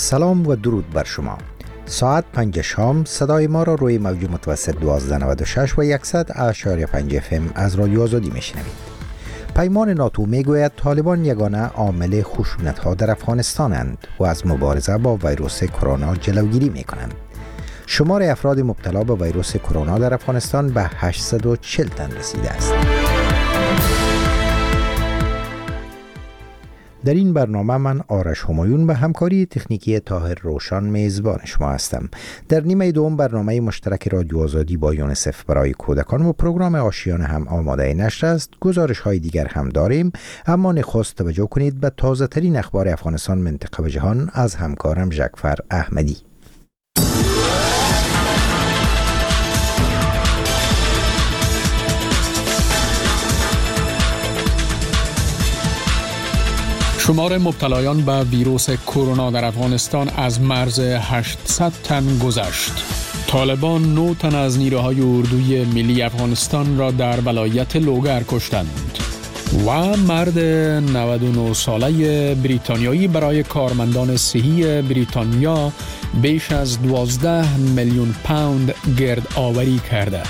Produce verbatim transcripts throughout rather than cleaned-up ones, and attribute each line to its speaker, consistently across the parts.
Speaker 1: سلام و درود بر شما. ساعت پنج شام صدای ما را روی موج متوسط دوازده نود و شش و صد اشاری پنج اف ام از رادیو آزادی میشنوید. پیمان ناتو میگوید طالبان یگانه عامل خشونت ها در افغانستانند و از مبارزه با ویروس کرونا جلوگیری میکنند. شمار افراد مبتلا به ویروس کرونا در افغانستان به هشتصد و چهل تن رسیده است. در این برنامه من آرش همایون به همکاری تکنیکی طاهر روشن میزبان شما هستم. در نیمه دوم برنامه مشترک رادیو آزادی با یونیسف برای کودکان و پروگرام آشیانه هم آماده نشر است. گزارش های دیگر هم داریم، اما نخست توجه کنید به تازه ترین اخبار افغانستان، منطقه و جهان از همکارم ژکفر احمدی.
Speaker 2: شمار مبتلایان به ویروس کرونا در افغانستان از مرز هشتصد تن گذشت. طالبان نه تن از نیروهای اردوی ملی افغانستان را در ولایت لوگر کشتند. و مرد نود و نه ساله بریتانیایی برای کارمندان صحی بریتانیا بیش از دوازده میلیون پوند گرد آوری کرده.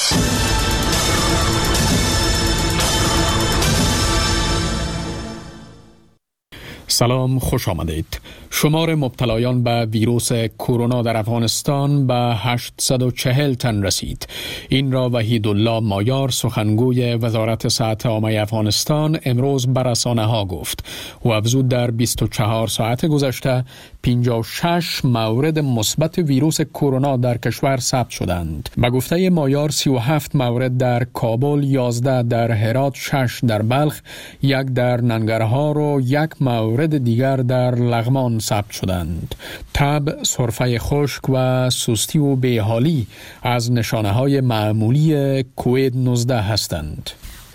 Speaker 2: سلام، خوش آمدید. شمار مبتلایان به ویروس کرونا در افغانستان به هشتصد و چهل تن رسید. این را وحیدالله مایار، سخنگوی وزارت صحت عامه افغانستان، امروز به رسانه‌ها گفت و افزود در بیست و چهار ساعت گذشته پنجاه و شش مورد مثبت ویروس کرونا در کشور ثبت شدند. به گفته مایار سی و هفت مورد در کابل، یازده در هرات، شش در بلخ، یک در ننگرهار و یک مورد دیگر در لغمان ثبت شدند. تب، سرفه خشک و سستی و بیحالی از نشانه‌های معمولی کووید نوزده هستند.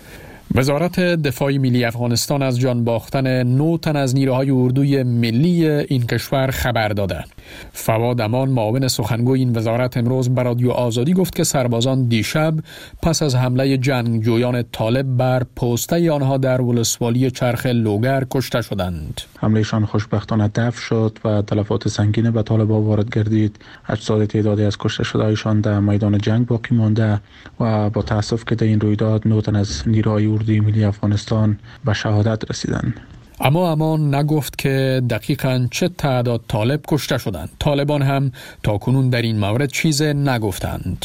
Speaker 2: وزارت دفاع ملی افغانستان از جان باختن نه تن از نیروهای اردوی ملی این کشور خبر داده. فواد امان، معاون سخنگوی این وزارت، امروز به رادیو آزادی گفت که سربازان دیشب پس از حمله جنگجویان طالب بر پوسته آنها در ولسوالی چرخ لوگر کشته شدند.
Speaker 3: حملهشان خوشبختانه دفع شد و تلفات سنگین به طالبان وارد گردید. اجساد تعدادی از کشته شدهایشان در میدان جنگ باقی مانده و با تأسف که در این رویداد نه تن از نیروهای اردوی ملی افغانستان به شهادت رسیدند.
Speaker 2: اما امان نگفت که دقیقاً چه تعداد طالب کشته شدند. طالبان هم تاکنون در این مورد چیز نگفتند.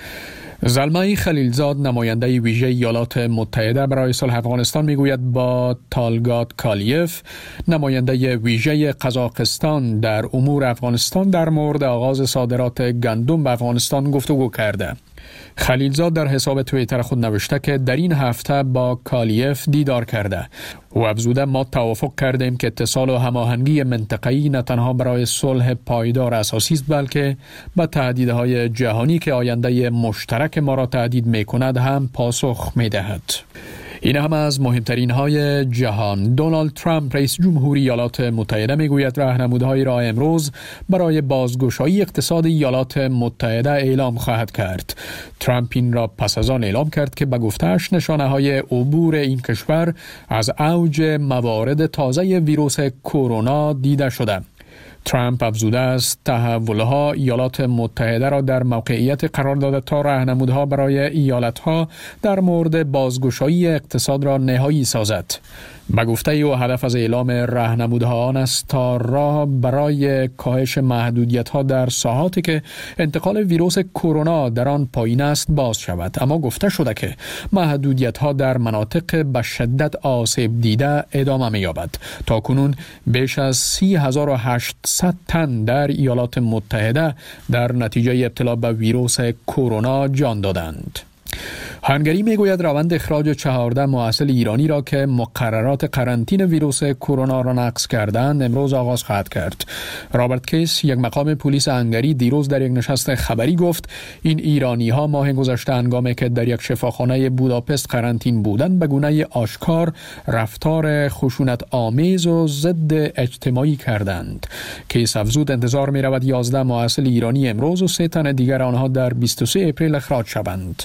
Speaker 2: زلمه خلیلزاد، نماینده ویژه ایالات متحده برای صلح افغانستان، میگوید با طالگات کالیف، نماینده ویژه قزاقستان در امور افغانستان، در مورد آغاز صادرات گندم به افغانستان گفتگو کرده. خلیلزاد در حساب توییتر خود نوشته که در این هفته با کالیف دیدار کرده و افزوده ما توافق کردیم که اتصال و هماهنگی منطقه‌ای نه تنها برای صلح پایدار اساسی است، بلکه به تهدیدهای جهانی که آینده مشترک ما را تهدید می‌کند هم پاسخ می‌دهد. این هم از مهمترین های جهان. دونالد ترامپ، رئیس جمهوری ایالات متحده، میگوید راهنمودهایی را امروز برای بازگشایی اقتصاد ایالات متحده اعلام خواهد کرد. ترامپ این را پس از آن اعلام کرد که به گفته‌اش نشانه های عبور این کشور از اوج موارد تازه ویروس کرونا دیده شده. ترامپ افزوده است تحولها ایالات متحده را در موقعیت قرار داده تا راهنمودها برای ایالتها در مورد بازگشایی اقتصاد را نهایی سازد. به گفته او هدف از اعلام راهنمودها آن است تا راه برای کاهش محدودیت‌ها در ساحاتی که انتقال ویروس کرونا در آن پایین است باز شود. اما گفته شده که محدودیت‌ها در مناطق به شدت آسیب دیده ادامه می‌یابد. تاکنون بیش از سی هزار و هشتصد تن در ایالات متحده در نتیجه ابتلا به ویروس کرونا جان دادند. هنگری میگوید روند اخراج چهارده محصل ایرانی را که مقررات قرنطینه ویروس کرونا را نقض کردند امروز آغاز خواهد کرد. رابرت کیس، یک مقام پلیس هنگری، دیروز در یک نشست خبری گفت این ایرانی ها ماه گذشته هنگامی که در یک شفاخانه بوداپست قرنطین بودند به گونه آشکار رفتار خشونت آمیز و ضد اجتماعی کردند. کیس افزود انتظار می رود یازده محصل ایرانی امروز و سه تن دیگر آنها در بیست و سه اپریل اخراج شوند.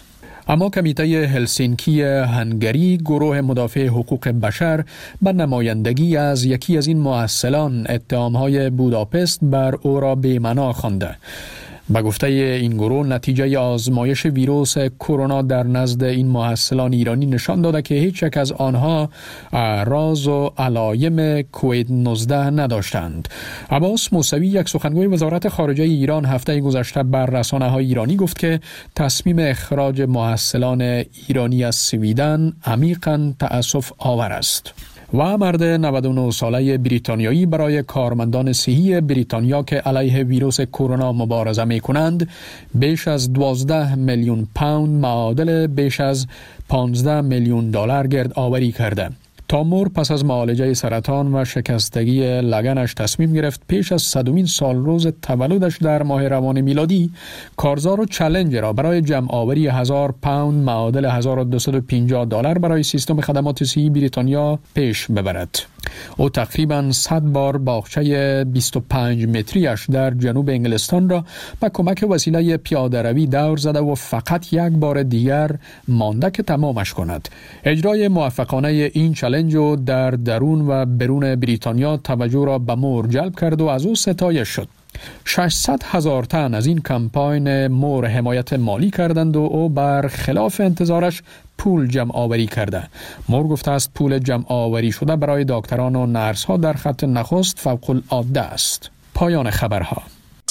Speaker 2: اما کمیته هلسینکی هنگری گروه مدافع حقوق بشر به نمایندگی از یکی از این مؤثلان اتهامهای بوداپست بر او را بی‌معنا خوانده. به گفته این گروه نتیجه آزمایش ویروس کرونا در نزد این مؤثلان ایرانی نشان داده که هیچ یک از آنها اعراض و علایم کووید نوزده نداشتند. عباس موسوی یک سخنگوی وزارت خارجه ایران هفته گذشته بر رسانه‌های ایرانی گفت که تصمیم اخراج مؤثلان ایرانی از سویدن عمیقاً تأسف آور است. و مرد نود و نه ساله بریتانیایی برای کارمندان صحی بریتانیا که علیه ویروس کرونا مبارزه می کنند بیش از دوازده میلیون پوند معادل بیش از پانزده میلیون دلار گرد آوری کرده. تامور پس از معالجه سرطان و شکستگی لگنش تصمیم گرفت پیش از صدومین سال روز تولدش در ماه روان میلادی کارزار و چالش را برای جمع آوری هزار پوند معادل هزار و دویست و پنجاه دلار برای سیستم خدمات صحی بریتانیا پیش ببرد. او تقریباً صد بار باغچه بیست و پنج متریش در جنوب انگلستان را با کمک وسیله پیاده روی دور زده و فقط یک بار دیگر مانده که تمامش کند. اجرای موفقانه این چالش در درون و برون بریتانیا توجه را به مور جلب کرد و از او ستایش شد. ششصد هزار تن از این کمپاین مور حمایت مالی کردند و او بر خلاف انتظارش پول جمع آوری کرده. مور گفته است پول جمع آوری شده برای دکتران و نرس ها در خط نخست فوق العاده است. پایان خبرها.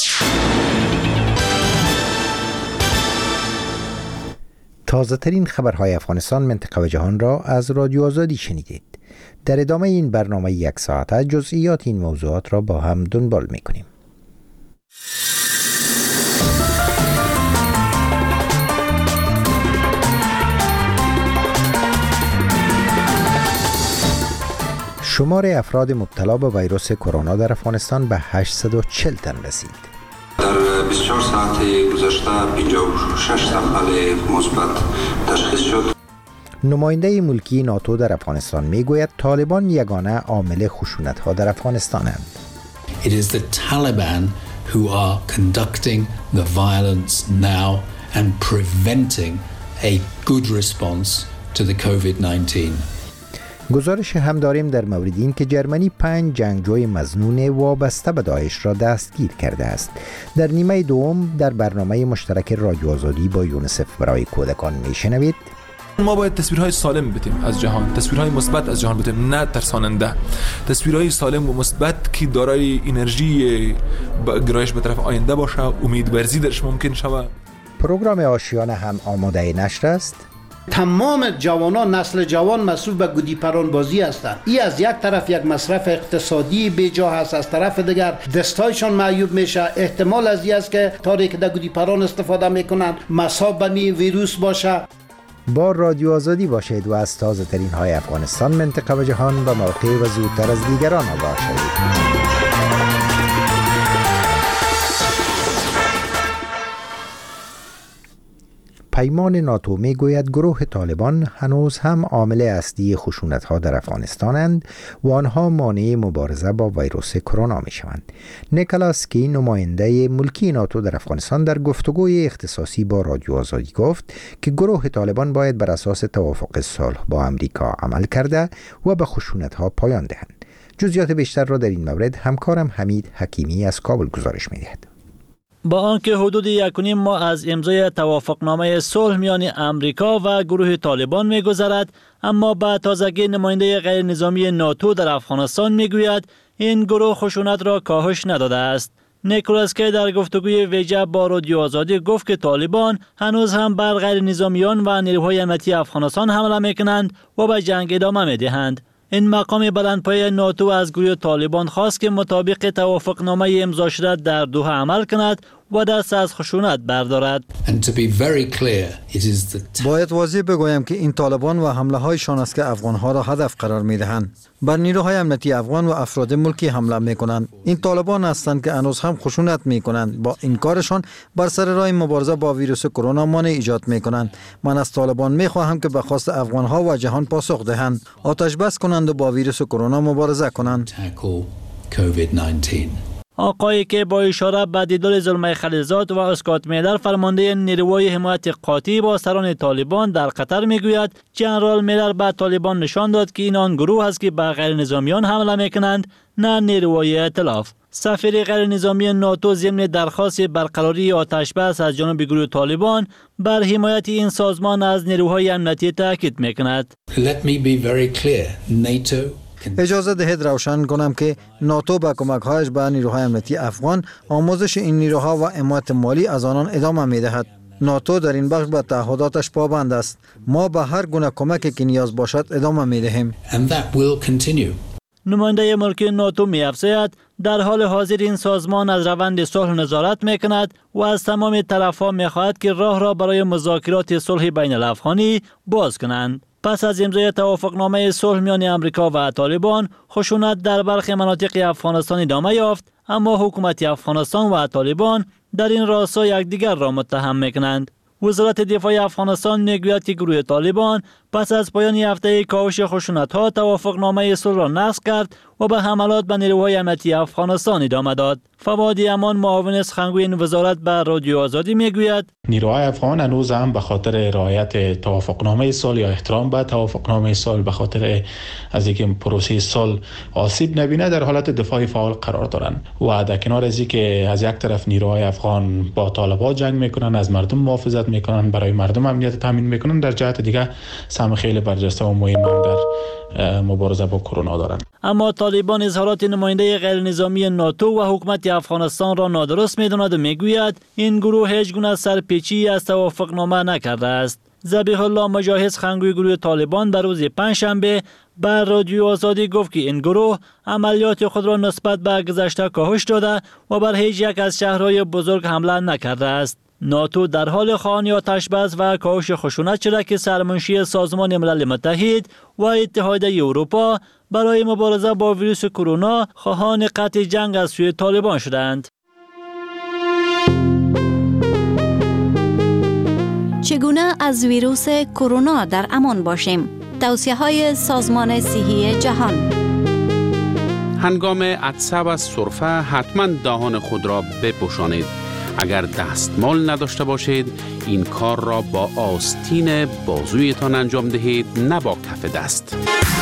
Speaker 1: تازه ترین خبرهای افغانستان، منطقه و جهان را از رادیو آزادی شنیدید. در ادامه این برنامه یک ساعته جزئیات این موضوعات را با هم دنبال می کنیم. شمار افراد مبتلا به ویروس کرونا در افغانستان به هشتصد و چهل تن رسید.
Speaker 4: در بیست و چهار ساعت گذشته پنجاه و شش سامپل مثبت تشخیص شد.
Speaker 1: نماینده ملکی ناتو در افغانستان میگوید طالبان یگانه عامل خشونت‌ها در افغانستانند.
Speaker 5: It is the Taliban who are conducting the violence now and preventing a good response to the کووید نوزده.
Speaker 1: گزارش هم داریم در مورد این که جرمنی پنج جنگجوی مظنون وابسته به داعش را دستگیر کرده است. در نیمه دوم در برنامه مشترک رادیو آزادی با یونیسف برای کودکان میشنوید.
Speaker 6: ما باید تصویرهای سالم بدیم از جهان، تصویرهای مثبت از جهان بدیم، نه ترساننده. تصویرهای سالم و مثبت که دارای انرژی گرایش به طرف آینده باشه، امیدورزی درش ممکن شود.
Speaker 1: پروگرام آشیانه هم آماده نشر است.
Speaker 7: تمام جوانان، نسل جوان مصروف به گودی پران بازی هستند. این از یک طرف یک مصرف اقتصادی بیجا هست، از طرف دیگر دستایشان معیوب میشه. احتمال از این است که طوری که در گودی پران استفاده میکنند مصاب به می ویروس باشه.
Speaker 1: با رادیو آزادی باشید و از تازه ترین های افغانستان، منطقه و جهان به موقع و زودتر از دیگران آگاه شوید. پیمان ناتو می گوید گروه طالبان هنوز هم عامل اصلی خشونت‌ها در افغانستانند و آنها مانع مبارزه با ویروس کرونا می شوند. نیکلاس کی، نماینده ملکی ناتو در افغانستان، در گفتگوی اختصاصی با رادیو آزادی گفت که گروه طالبان باید بر اساس توافق صلح با امریکا عمل کرده و به خشونت‌ها پایان دهند. جزئیات بیشتر را در این مورد همکارم حمید حکیمی از کابل گزارش می دهد.
Speaker 8: با آنکه حدود یک و نیم ماه از امضای توافقنامه صلح میان امریکا و گروه طالبان می‌گذرد، اما با تازگی نماینده غیر نظامی ناتو در افغانستان میگوید این گروه خشونت را کاهش نداده است. نیکولاس کی در گفتگوی ویژه با رادیو آزادی گفت که طالبان هنوز هم بر غیر نظامیان و نیروهای امنیتی افغانستان حمله میکنند و به جنگ ادامه میدهند. این مقام بلندپایه ناتو از گروه طالبان خواست که مطابق توافقنامه امضا شده در دوحه عمل کند و دست از خشونت بردارد.
Speaker 9: باید واضح بگویم که این طالبان و حمله هایشان است که افغان ها را هدف قرار می دهند. بر نیروهای امنیتی افغان و افراد ملکی حمله می کنند. این طالبان هستند که هنوز هم خشونت می کنند. با این کارشان بر سر راه مبارزه با ویروس کرونا مانع ایجاد می کنند. من از طالبان می خواهم که به خواست افغان ها و جهان پاسخ دهند، آتش بس کنند و با ویروس کرونا مبارزه کنند.
Speaker 8: آقایی که با اشاره به دیدار زلمه خلیلزاد و اسکات میلر فرمانده نیروهای حمایت قاطع با سران طالبان در قطر میگوید جنرال میلر به طالبان نشان داد که این آن گروه است که به غیر نظامیان حمله میکنند، نه نیروهای ائتلاف. سفیر غیر نظامی ناتو ضمن درخواست برقراری آتش بس از جانب گروه طالبان بر حمایت این سازمان از نیروهای امنیتی تاکید میکند.
Speaker 5: Let me be very clear. NATO
Speaker 9: اجازه دهید روشن کنم که ناتو با کمک‌هایش به نیروهای امنیتی افغان آموزش این نیروها و حمایت مالی از آنان ادامه می‌دهد. ناتو در این بخش به تعهداتش پابند است. ما به هر گونه کمکی که نیاز باشد ادامه می‌دهیم.
Speaker 5: and that will continue.
Speaker 8: نماینده ملکی ناتو می‌افزاید در حال حاضر این سازمان از روند صلح نظارت می‌کند و از تمام طرف‌ها می‌خواهد که راه را برای مذاکرات صلح بین الافغانی باز کنند. پس از امضای توافقنامه صلح میان آمریکا و طالبان، خشونت در برخی مناطق افغانستان ادامه یافت، اما حکومت افغانستان و طالبان در این راستا یکدیگر را متهم می‌کنند. وزارت دفاع افغانستان میگوید که گروه طالبان پس از پایان هفته کاهش خشونت‌ها توافقنامه صلح را نقض کرد و به حملات به نیروهای امنیتی افغانستان ادامه داد. فواد امان معاون سخنگوی این وزارت به رادیو آزادی میگوید
Speaker 3: نیروهای افغان هنوز هم به خاطر رعایت توافقنامه صلح یا احترام به توافقنامه صلح به خاطر از اینکه پروسه صلح آسیب نبینه در حالت دفاع فعال قرار دارند و در کنار از اینکه از یک طرف نیروهای افغان با طالبان جنگ میکنن، از مردم محافظت میکنن، برای مردم امنیت تامین میکنن، در جهت دیگه سهم خیلی برجسته و مهم هم در مبارزه با کرونا دارند.
Speaker 8: اما طالبان اظهارات نماینده غیر نظامی ناتو و حکومت افغانستان را نادرست می‌داند و میگوید این گروه هیچ گونه سرپیچی از توافقنامه نکرده است. ذبیح الله مجاهد سخنگوی گروه طالبان در روز پنجشنبه بر رادیو آزادی گفت که این گروه عملیات خود را نسبت به گذشته کاهش داده و بر هیچ یک از شهرهای بزرگ حمله نکرده است. ناتو در حال خواهان آتش بس و کاهش خشونت شده که سرمنشی سازمان ملل متحد و اتحادیه اروپا برای مبارزه با ویروس کرونا خواهان قطع جنگ از سوی طالبان شدند.
Speaker 10: چگونه از ویروس کرونا در امان باشیم؟ توصیه‌های سازمان صحی جهان.
Speaker 11: هنگام عطسه و سرفه حتما دهان خود را بپوشانید. اگر دستمال نداشته باشید این کار را با آستین بازویتان انجام دهید، نه با کف دست.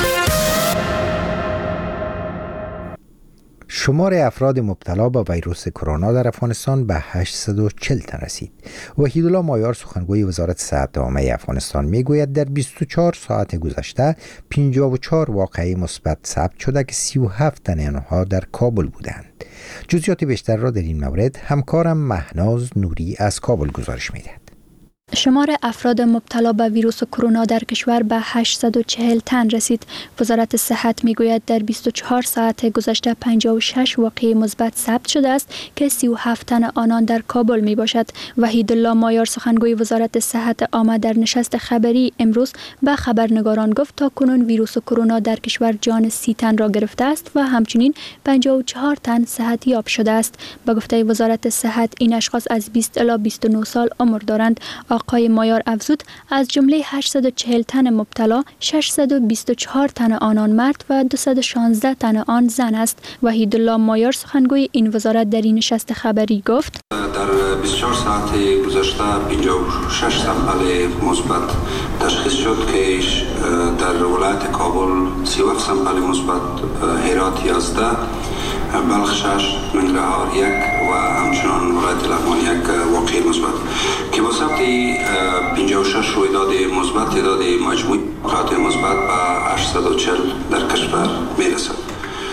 Speaker 1: شمار افراد مبتلا به ویروس کرونا در افغانستان به هشتصد و چهل تن رسید. وحیدالله مایار سخنگوی وزارت صحت عامه افغانستان میگوید در بیست و چهار ساعت گذشته پنجاه و چهار واقعه مثبت ثبت شده که سی و هفت تن آنها در کابل بودند. جزئیات بیشتر را در این مورد همکارم مهناز نوری از کابل گزارش میدهد.
Speaker 12: شمار افراد مبتلا به ویروس کرونا در کشور به هشتصد و چهل تن رسید. وزارت صحت میگوید در بیست و چهار ساعت گذشته پنجاه و شش واقعه مثبت ثبت شده است که سی و هفت تن آنان در کابل می باشد. وحیدالله مایار سخنگوی وزارت صحت عامه در نشست خبری امروز به خبرنگاران گفت تا کنون ویروس کرونا در کشور جان سی تن را گرفته است و همچنین پنجاه و چهار تن صحت یاب شده است. به گفته وزارت صحت این اشخاص از بیست الی بیست و نه سال عمر دارند. آقای مایار افزود از جمله هشتصد و چهل تن مبتلا ششصد و بیست و چهار تن آنان مرد و دویست و شانزده تن آن زن است. وحیدالله مایار سخنگوی این وزارت در این نشست خبری گفت
Speaker 4: در بیست و چهار ساعت گذشته پنجاه و شش سامپل مثبت تشخیص شد که در ولایت کابل سی و هفت سامپل مثبت، هرات یازده، بلخ شش، ننگرهار یک و همچنان ولایت لغمان یک واقعه مثبت که با ثبت پنجاه و شش رویداد مثبت تعداد مجموعی واقعات مثبت به هشتصد و چهل در کشور میرسد.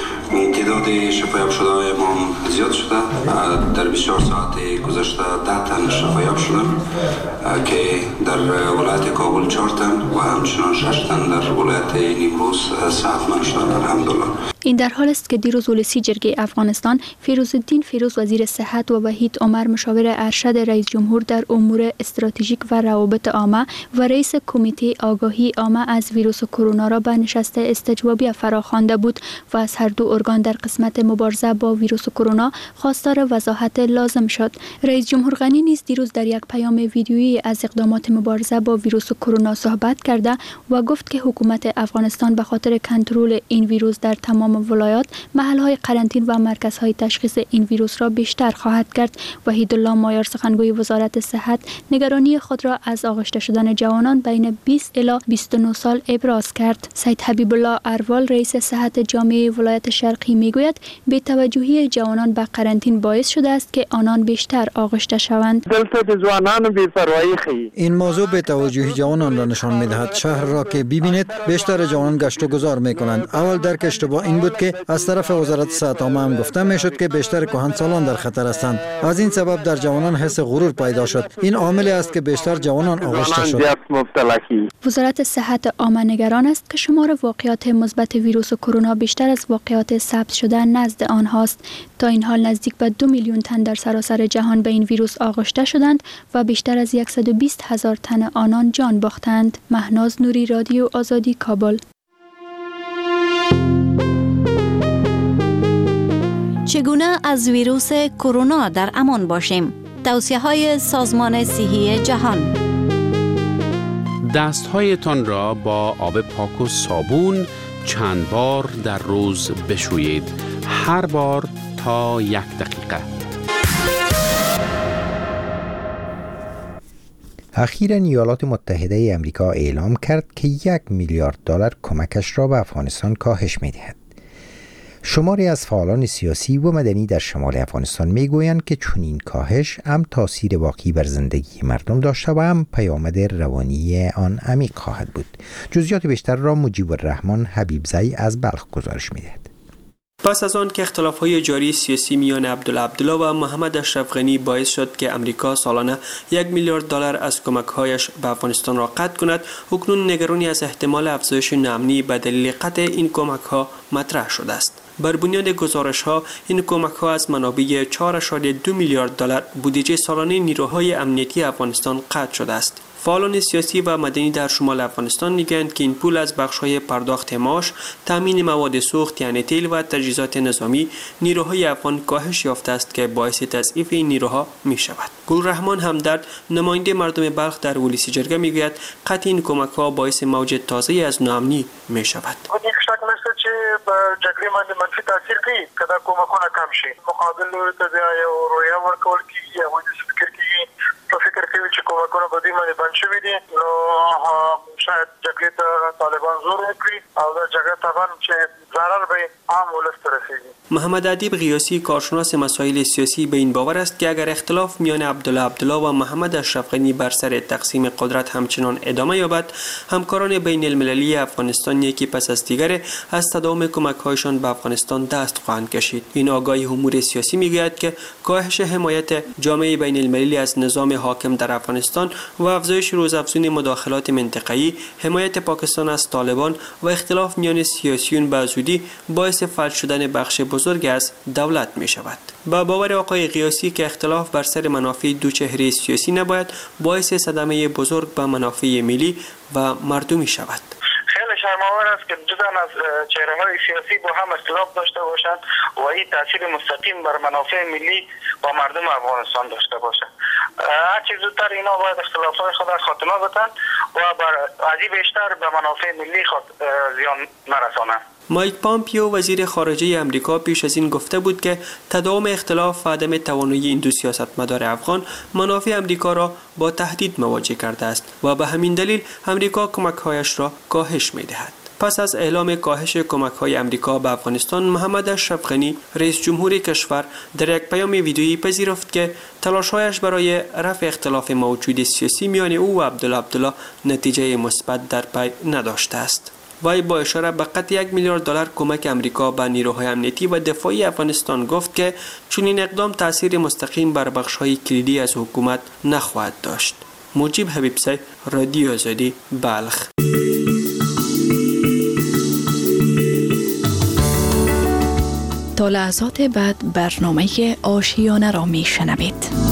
Speaker 4: تعداد شفایاب شده ما زیاد شده. در بیست و چهار ساعت گذشته ده تن شفایاب شدن که در ولایت کابل چهار تن و همچنان شش تن در ولایت نیمروز صحتمند شدن الحمدلله.
Speaker 12: این در حال است که دیروز ولسی جرگه افغانستان فیروزالدین فیروز وزیر صحت و وحید عمر مشاور ارشد رئیس جمهور در امور استراتژیک و روابط عامه و رئیس کمیته آگاهی عامه از ویروس کرونا را به نشست استجوابی فراخوانده بود و از هر دو ارگان در قسمت مبارزه با ویروس کرونا خواستار وضاحت لازم شد. رئیس جمهور غنی نیز دیروز در یک پیام ویدیویی از اقدامات مبارزه با ویروس کرونا صحبت کرده و گفت که حکومت افغانستان به خاطر کنترل این ویروس در تمام تمام ولایات محل‌های قرنطین و مرکزهای تشخیص این ویروس را بیشتر خواهد کرد. وحید الله مایار سخنگوی وزارت صحت نگرانی خود را از آغشته شدن جوانان بین بیست الی بیست و نه سال ابراز کرد. سید حبیب الله اروال رئیس صحت جامعه ولایت شرقی میگوید بی‌توجهی جوانان به قرنطین باعث شده است که آنان بیشتر آغشته شوند.
Speaker 9: این موضوع بی‌توجهی جوانان را نشان می‌دهد. شهر را که ببینید بیشتر جوانان گشت و گذار می‌کنند. اول درک اشتباه این بود که از طرف وزارت صحت عامه هم گفته می‌شد که بیشتر کهنسالان در خطر هستند. از این سبب در جوانان حس غرور پیدا شد. این عاملی است که بیشتر جوانان آغشته شد.
Speaker 12: وزارت صحت عامه نگران است که شمار واقعات مثبت ویروس کرونا بیشتر از واقعات ثبت شده نزد آنهاست. تا این حال نزدیک به دو میلیون تن در سراسر جهان به این ویروس آغشته شدند و بیشتر از صد و بیست هزار تن آنان جان باختند. مهناز نوری، رادیو آزادی، کابل.
Speaker 10: چگونه از ویروس کرونا در امان باشیم؟ توصیه‌های سازمان صحی جهان.
Speaker 11: دستهایتان را با آب پاک و صابون چند بار در روز بشویید. هر بار تا یک دقیقه.
Speaker 1: اخیراً ایالات متحده ای آمریکا اعلام کرد که یک میلیارد دلار کمکش را به افغانستان کاهش می‌دهد. شماری از فعالان سیاسی و مدنی در شمال افغانستان میگویند که چنین کاهش هم تاثیر واقعی بر زندگی مردم داشته و هم پیامد روانی آن عمیق خواهد بود. جزئیات بیشتر را مجیب الرحمن حبیبزئی از بلخ گزارش می‌دهد.
Speaker 13: پس از آن که اختلاف‌های جاری سیاسی میان عبدالله عبدالله و محمد اشرف غنی باعث شد که امریکا سالانه یک میلیارد دلار از کمک‌هایش به افغانستان را قطع کند، اکنون نگرانی از احتمال افزایش ناامنی به دلیل قطع این کمک‌ها مطرح شده است. بر بنیاد گزارش‌ها این کمک‌ها از منابع چهار ممیز دو میلیارد دلار بودجه سالانه نیروهای امنیتی افغانستان قطع شده است. فعالان سیاسی و مدنی در شمال افغانستان میگویند که این پول از بخش‌های پرداخت معاش، تامین مواد سوخت یعنی تیل و تجهیزات نظامی نیروهای افغان کاهش یافته است که باعث تضعیف این نیروها می‌شود. گلرحمان همدرد نماینده مردم بلخ در ولسی جرگه میگوید قطع این کمک‌ها باعث موج تازه‌ای از ناامنی می‌شود.
Speaker 14: چې په جګړې باندې منفي تاثیر کوي که دا کومکونه کم شي مقابل لوري ته بیا یو رویه ورکول کېږي هغوی داسې فکر کېږي په فکر کوي چې کومکونه په دوی باندې بند شوي دي نو شاید جګړې ته طالبان زور وکړي او دا جګړه طبعا چې ضرر به عام ولس ته رسېږي.
Speaker 13: محمد ادیب غیاسی کارشناس مسائل سیاسی به این باور است که اگر اختلاف میان عبدالله عبدالله و محمد اشرف غنی بر سر تقسیم قدرت همچنان ادامه یابد، همکاران بین المللی افغانستان یکی پس از دیگر از تداوم کمک‌هایشان به افغانستان دست خواهند کشید. این آگاهی امور سیاسی میگوید که کاهش حمایت جامعه بین المللی از نظام حاکم در افغانستان و افزایش روزافزون مداخلات منطقه‌ای، حمایت پاکستان از طالبان و اختلاف میان سیاسیون به زودی باعث فلج شدن بخش بزرگ از دولت می شود. با باور آقای غیاسی که اختلاف بر سر منافع دو چهره سیاسی نباید باعث صدمه بزرگ به منافع ملی و مردمی شود.
Speaker 14: خیلی شرم‌آور است که جدا از چهره‌های سیاسی با هم اختلاف داشته باشند و این تاثیر مستقیم بر منافع ملی و مردم افغانستان داشته باشند. هر چیز زودتر اینا باید اختلافات خود را خاتمه بدن و بر ازی بیشتر به منافع ملی خود زیان نرسانند.
Speaker 13: مایک پامپیو وزیر خارجه امریکا پیش از این گفته بود که تداوم اختلاف و عدم توانایی این دو سیاستمدار افغان منافع امریکا را با تهدید مواجه کرده است و به همین دلیل امریکا کمک‌هایش را کاهش می‌دهد. پس از اعلام کاهش کمک‌های امریکا به افغانستان، محمد اشرف غنی رئیس جمهور کشور در یک پیام ویدیویی پذیرفت که تلاش‌هایش برای رفع اختلاف موجود سیاسی میان او و عبدالله عبدالله نتیجه مثبت در پی نداشته است. وی با اشاره به قطع یک میلیارد دلار کمک امریکا به نیروهای امنیتی و دفاعی افغانستان گفت که چنین اقدام تاثیر مستقیم بر بخش‌های کلیدی از حکومت نخواهد داشت. مجیب حبیبزئی، رادیو آزادی، بلخ.
Speaker 15: تا لحظات بعد برنامه آشیانه را می شنوید.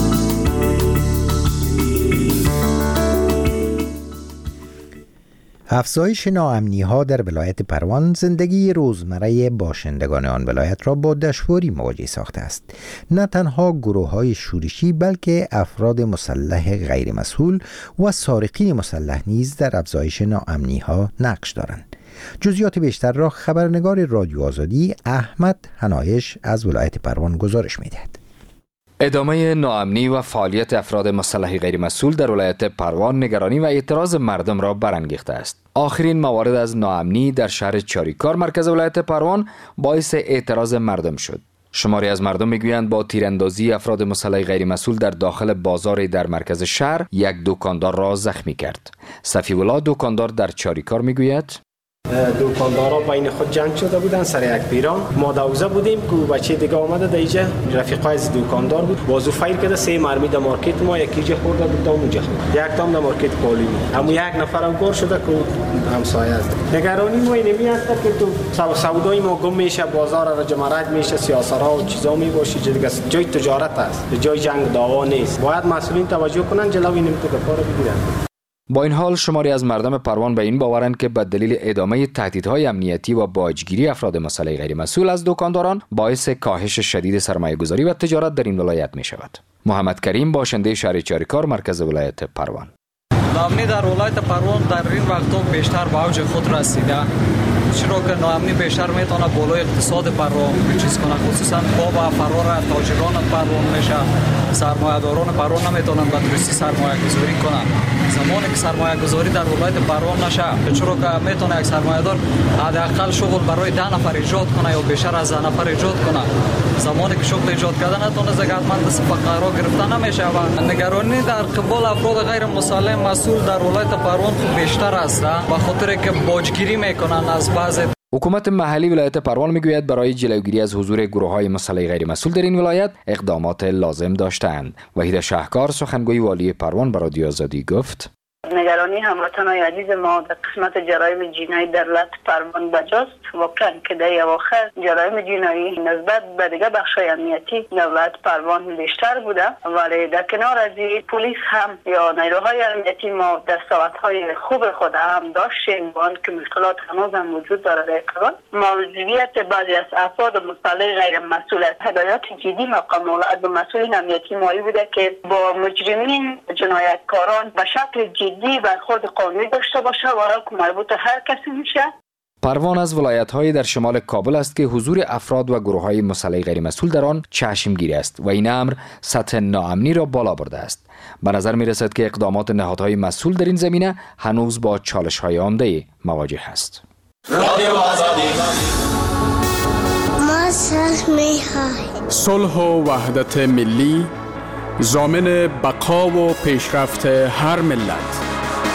Speaker 1: افزایش ناامنی‌ها در ولایت پروان زندگی روزمره باشندگان آن ولایت را با دشواری مواجه ساخته است. نه تنها گروه‌های شورشی بلکه افراد مسلح غیر مسئول و سارقین مسلح نیز در افزایش ناامنی‌ها نقش دارند. جزئیات بیشتر را خبرنگار رادیو آزادی احمد حنایش از ولایت پروان گزارش می‌دهد.
Speaker 16: ادامه ناامنی و فعالیت افراد مسلح غیر مسئول در ولایت پروان نگرانی و اعتراض مردم را برانگیخته است. آخرین موارد از ناامنی در شهر چاریکار مرکز ولایت پروان باعث اعتراض مردم شد. شماری از مردم میگویند با تیراندازی افراد مسلح غیر مسئول در داخل بازار در مرکز شهر یک دکاندار را زخمی کرد. صفی الله دکاندار در چاریکار میگوید
Speaker 17: دکاندارا بین خود جنگ شده بودن سر یک پیران. ما دوزه بودیم که بچه دیگه آمده در اینجا رفیقای از دکاندار بود بازو فایر کرده سه مرمی در مارکت ما یکی جا خورده بود دام اونجا یک تام در مارکت پالی بود اما یک نفر هم کار شده که همسایه است. نگرانی ما اینمی است که تو سودای ما گم میشه بازار را جمعرات میشه سیاست‌ها و چیزا میباشه دیگه جای تجارت است جای جنگ دعوا نیست. باید مسئولین توجه کنن جلوی این تو کار بگیرن.
Speaker 16: با این حال شماری از مردم پروان به این باورند که به دلیل ادامه تهدیدهای امنیتی و باجگیری افراد مسلح غیر مسئول از دکانداران باعث کاهش شدید سرمایه‌گذاری و تجارت در این ولایت می شود. محمد کریم باشنده شهر چاریکار مرکز ولایت پروان.
Speaker 18: ناامنی در ولایت پروان در این وقتا بیشتر به اوج خود رسیده. چرا که ناامنی بیشتر میتونه بالای اقتصاد پروان چیز کنه خصوصا با با فرار تاجران پروان میشه سرمایه‌داران پروان نمیتونن به درستی سرمایه گذاری کنن. زمانی که سرمایه گذاری در ولایت پروان نشه چرا که میتونه یک سرمایه‌دار حداقل شغل برای ده نفر ایجاد کنه یا بیشتر از ده نفر ایجاد کنه. زمانی که شغل ایجاد کردن نتونه زگاتمند فقرا گرفتن نمیشه و نگرانی در قبال افراد غیر مسلح مسئول در ولایت پروان بیشتر است به خاطر که باجگیری میکنن از بعضی.
Speaker 16: حکومت محلی ولایت پروان میگوید برای جلوگیری از حضور گروه‌های مسلح غیر مسئول در این ولایت اقدامات لازم داشته‌اند. وحید شهکار سخنگوی والی پروان به رادیو آزادی گفت
Speaker 19: نگرانی هموطنان عزیز ما در قسمت جرایم جنایی در ولایت پروان بجاست. واقعا که در اواخر جرایم جنایی نسبت به دیگه بخش‌های امنیتی در ولایت پروان بیشتر بوده ولی در کنار از این پلیس هم یا نیروهای امنیتی ما در ساعت‌های خوب خود هم داشتیم با آنکه مشکلات هنوز هم وجود داره در کاران. موضوعیت بعضی از افراد مسلح غیر مسئول هدایات جدی مقام ولایت به مسئولین امنیتی مالی بوده که با مجرمین جنایتکاران به شکل جدی برخورد قانونی داشته باشه و که مربوط هر کسی میشه.
Speaker 16: پروان از ولایت‌های در شمال کابل است که حضور افراد و گروه‌های مسلح غیر مسئول در آن چشمگیر است و این امر سطح ناامنی را بالا برده است. به نظر می‌رسد که اقدامات نهادهای مسئول در این زمینه هنوز با چالش‌های عمده مواجه است.
Speaker 20: رادیو آزادی ما صلح و وحدت ملی ضامن بقا و پیشرفت هر ملت.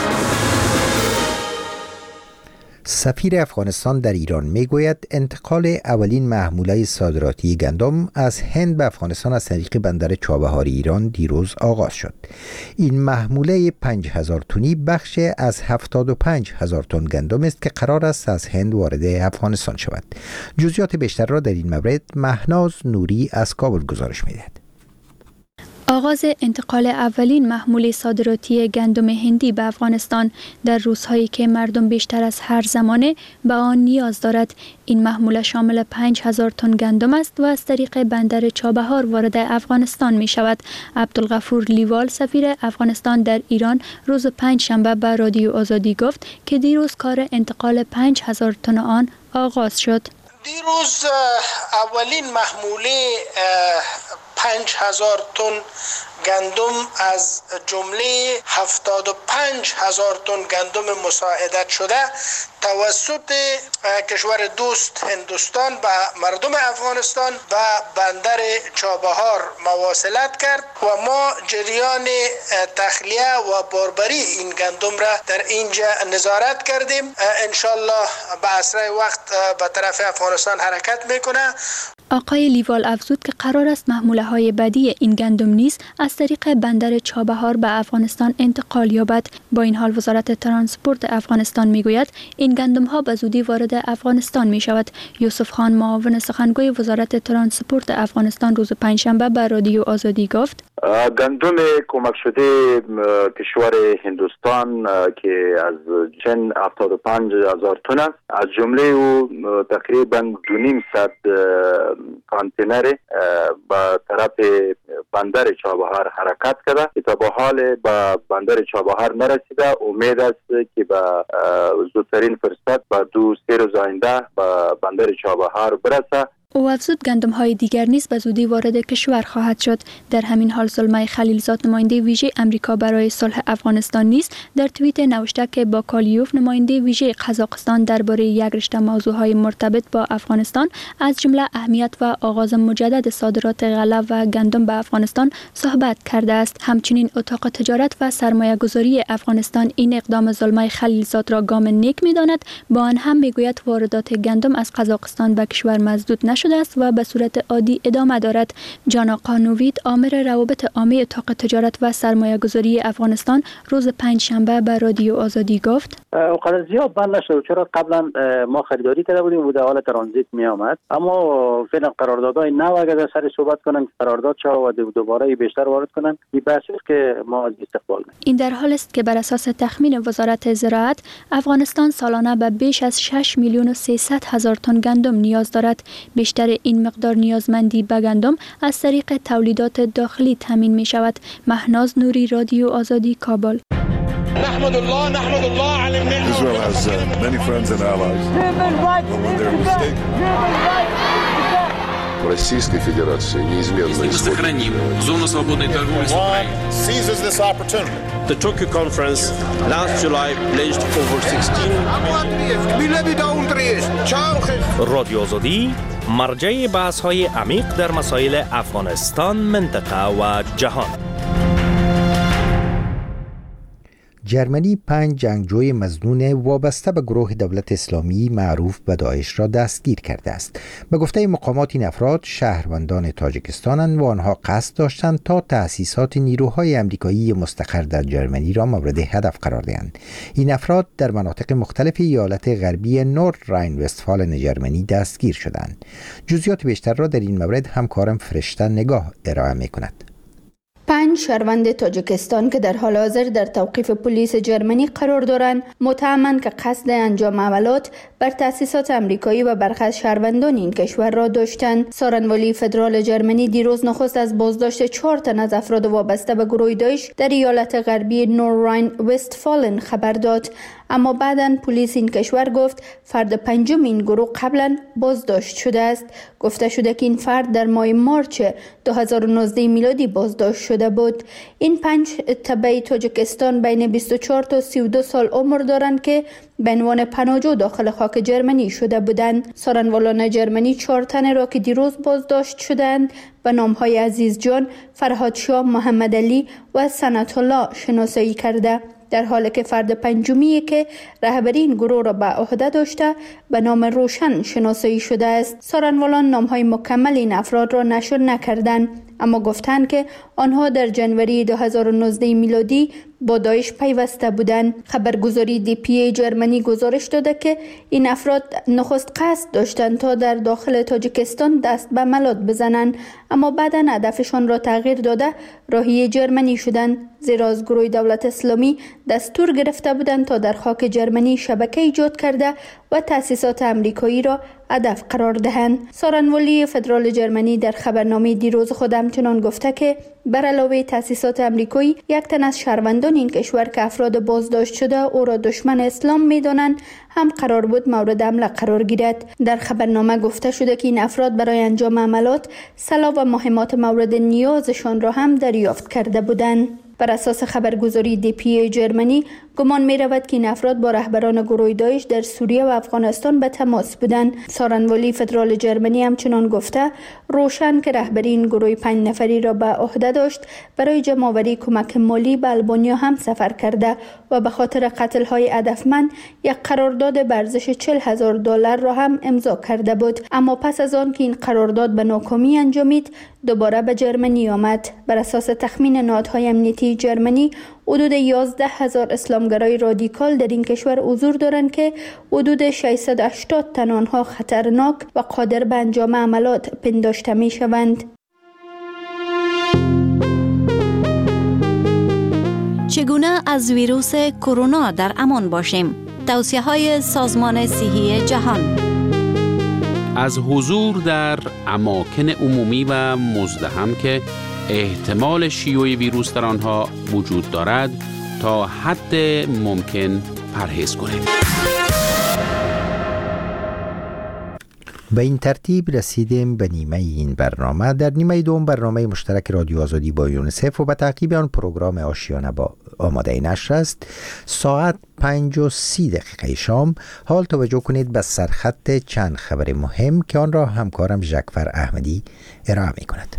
Speaker 1: سفیر افغانستان در ایران میگوید انتقال اولین محموله صادراتی گندم از هند به افغانستان از طریق بندر چابهار ایران دیروز آغاز شد. این محموله پنج هزار تنی بخش از هفتاد و پنج هزار تن گندم است که قرار است از هند وارد افغانستان شود. جزئیات بیشتر را در این مورد مهناز نوری از کابل گزارش می‌دهد.
Speaker 12: آغاز انتقال اولین محموله صادراتی گندم هندی به افغانستان در روزهایی که مردم بیشتر از هر زمانه به آن نیاز دارد. این محموله شامل پنج هزار تن گندم است و از طریق بندر چابهار وارد افغانستان می شود. عبدالغفور لیوال سفیر افغانستان در ایران روز پنج شنبه به رادیو آزادی گفت که دیروز کار انتقال پنج هزار تن آن آغاز شد.
Speaker 21: دیروز اولین محموله پنج هزار تن گندم از جمله هفتاد و پنج هزار تن گندم مساعدت شده توسط کشور دوست هندوستان به مردم افغانستان و بندر چابهار مواصلت کرد و ما جریان تخلیه و باربری این گندم را در اینجا نظارت کردیم. انشالله به اسرع وقت به طرف افغانستان حرکت میکنه.
Speaker 12: آقای لیوال افزود که قرار است محموله های بعدی این گندم نیز از طریق بندر چابهار به افغانستان انتقال یابد. با این حال وزارت ترانسپورت افغانستان میگوید این گندم ها به زودی وارد افغانستان می شود. یوسف خان معاون سخنگوی وزارت ترانسپورت افغانستان روز پنجشنبه به رادیو آزادی گفت
Speaker 2: گندم کمک شده کشور هندوستان که از چند هفتاد و پنج هزار تن است، از جمله او تقریبا دو نیم صد کانتینر به طرف بندر چابهار حرکت کرده که تا به حال به بندر چابهار نرسیده. امید است که به زودترین فرصت به دو سه روز آینده به بندر چابهار برسه.
Speaker 12: او افزود گندم های دیگر نیز به زودی وارد کشور خواهد شد. در همین حال زلمه خلیلزاد نماینده ویژه امریکا برای صلح افغانستان نیز در توییت نوشته که با کالیوف نماینده ویژه قزاقستان درباره یک رشته موضوعهای مرتبط با افغانستان از جمله اهمیت و آغاز مجدد صادرات غله و گندم به افغانستان صحبت کرده است. همچنین اتاق تجارت و سرمایه گذاری افغانستان این اقدام زلمه خلیلزاد را گام نیک می‌داند. با آن هم میگوید واردات گندم از قزاقستان به کشور مسدود نشده است و به صورت عادی ادامه دارد. جان آقا نوید آمر روابط عامه اتاق تجارت و سرمایه گذاری افغانستان روز پنج شنبه به رادیو آزادی گفت
Speaker 22: اوقات زیاد بند نشد، چرا قبلا ما خریداری کرده بودیم و در حال ترانزیت می آمد، اما فعلا قراردادهای نو اگر در سر صحبت کنن که قرارداد شود و دوباره بیشتر وارد کنن، این بحث است که ما استقبال می.
Speaker 12: این در حال است که بر اساس تخمین وزارت زراعت افغانستان سالانه به بیش از شش میلیون و سیصد هزار تن گندم نیاز دارد. بیشتر این مقدار نیازمندی به گندم از طریق تولیدات داخلی تامین می شود. مهناز نوری، رادیو آزادی، کابل.
Speaker 23: نحمد الله نحمد الله على النعمة. Israel has uh, many friends and allies. When they're mistaken. Российской Федерации неизменно
Speaker 11: сохраним зону свободной торговли с Украиной.
Speaker 23: Seizes this opportunity. The Tokyo conference last July pledged over sixteen.
Speaker 24: رادیو آزادی مرجع بحث‌های عمیق در مسائل افغانستان، منطقه و جهان.
Speaker 1: جرمنی پنج جنگجوی مظنون وابسته به گروه دولت اسلامی معروف به داعش را دستگیر کرده است. به گفته مقامات این افراد شهروندان تاجیکستانند و آنها قصد داشتند تا تأسیسات نیروهای آمریکایی مستقر در جرمنی را مورد هدف قرار دهند. این افراد در مناطق مختلف ایالت غربی نورد راین وستفالن جرمنی دستگیر شدند. جزئیات بیشتر را در این مورد همکارم فرشته نگاه ارائه می‌کند.
Speaker 25: پنج شهروند تاجیکستان که در حال حاضر در توقیف پلیس جرمنی قرار دارند، متهمند که قصد انجام عملات بر تأسیسات آمریکایی و برخی از شهروندان این کشور را داشتند. سخنگوی فدرال جرمنی دیروز نخست از بازداشت چهار تن از افراد وابسته به گروه داعش در ایالت غربی نورد راین وستفالن خبر داد، اما بعداً پلیس این کشور گفت فرد پنجم این گروه قبلا بازداشت شده است. گفته شده که این فرد در ماه مارچ دو هزار و نوزده میلادی بازداشت شده بود. این پنج تبع تاجیکستان بین بیست و چهار تا سی و دو سال عمر دارند که به عنوان پناهجو داخل خاک جرمنی شده بودند. سخنگویان جرمنی چهار تن را که دیروز بازداشت شدند به نام‌های عزیز جان، فرهاد شاه، محمد علی و سنت الله شناسایی کرده، در حالی که فرد پنجمی که رهبری این گروه را به عهده داشته به نام روشن شناسایی شده است. سخنگویان نام‌های مکمل این افراد را نشر نکردند، اما گفتند که آنها در جنوری دو هزار و نوزده میلادی با داعش پیوسته بودند. خبرگزاری دی پی ای جرمنی گزارش داده که این افراد نخست قصد داشتند تا در داخل تاجیکستان دست به عملات بزنند، اما بعدا هدفشان را تغییر داده راهی جرمنی شدند، زیرا از گروه دولت اسلامی دستور گرفته بودند تا در خاک جرمنی شبکه ایجاد کرده و تأسیسات آمریکایی را هدف قرار دهند. سخنگوی فدرال جرمنی در خبرنامه دیروز خود همچنان گفته که بر علاوه تأسیسات آمریکایی، یک تن از شهروندان این کشور که افراد بازداشت شده او را دشمن اسلام می‌دانند هم قرار بود مورد حمله قرار گیرد. در خبرنامه گفته شده که این افراد برای انجام عملات سلاح و مهمات مورد نیازشان را هم دریافت کرده بودند. بر اساس خبرگزاری دی پی ای جرمنی گمان می رود که این افراد با رهبران گروه داعش در سوریه و افغانستان به تماس بودند. سخنگوی فدرال جرمنی همچنان گفته روشن که رهبری این گروه پنج نفری را به عهده داشت برای جمع‌آوری کمک مالی به آلبانیا هم سفر کرده و به خاطر قتل های هدفمند یک قرارداد به ارزش چهل هزار دلار را هم امضا کرده بود، اما پس از آن که این قرارداد به ناکامی انجامید دوباره به جرمنی آمد. بر اساس تخمین نهادهای امنیتی جرمنی حدود یازده هزار اسلامگرای رادیکال در این کشور حضور دارند که حدود ششصد و هشتاد تن آنها خطرناک و قادر به انجام عملات پنداشته می شوند.
Speaker 10: چگونه از ویروس کرونا در امان باشیم؟ توصیه های سازمان صحی جهان.
Speaker 11: از حضور در اماکن عمومی و مزدحم که احتمال شیوع ویروس در آنها وجود دارد تا حد ممکن پرهیز کنید.
Speaker 1: به این ترتیب رسیدیم به نیمه این برنامه. در نیمه دوم برنامه مشترک رادیو آزادی با یونیسف و به تعقیب آن پروگرام آشیانه با آماده نشر است. ساعت پنج و سی دقیقه شام. حال توجه کنید به سرخط چند خبر مهم که آن را همکارم ژکفر احمدی ارائه می کند.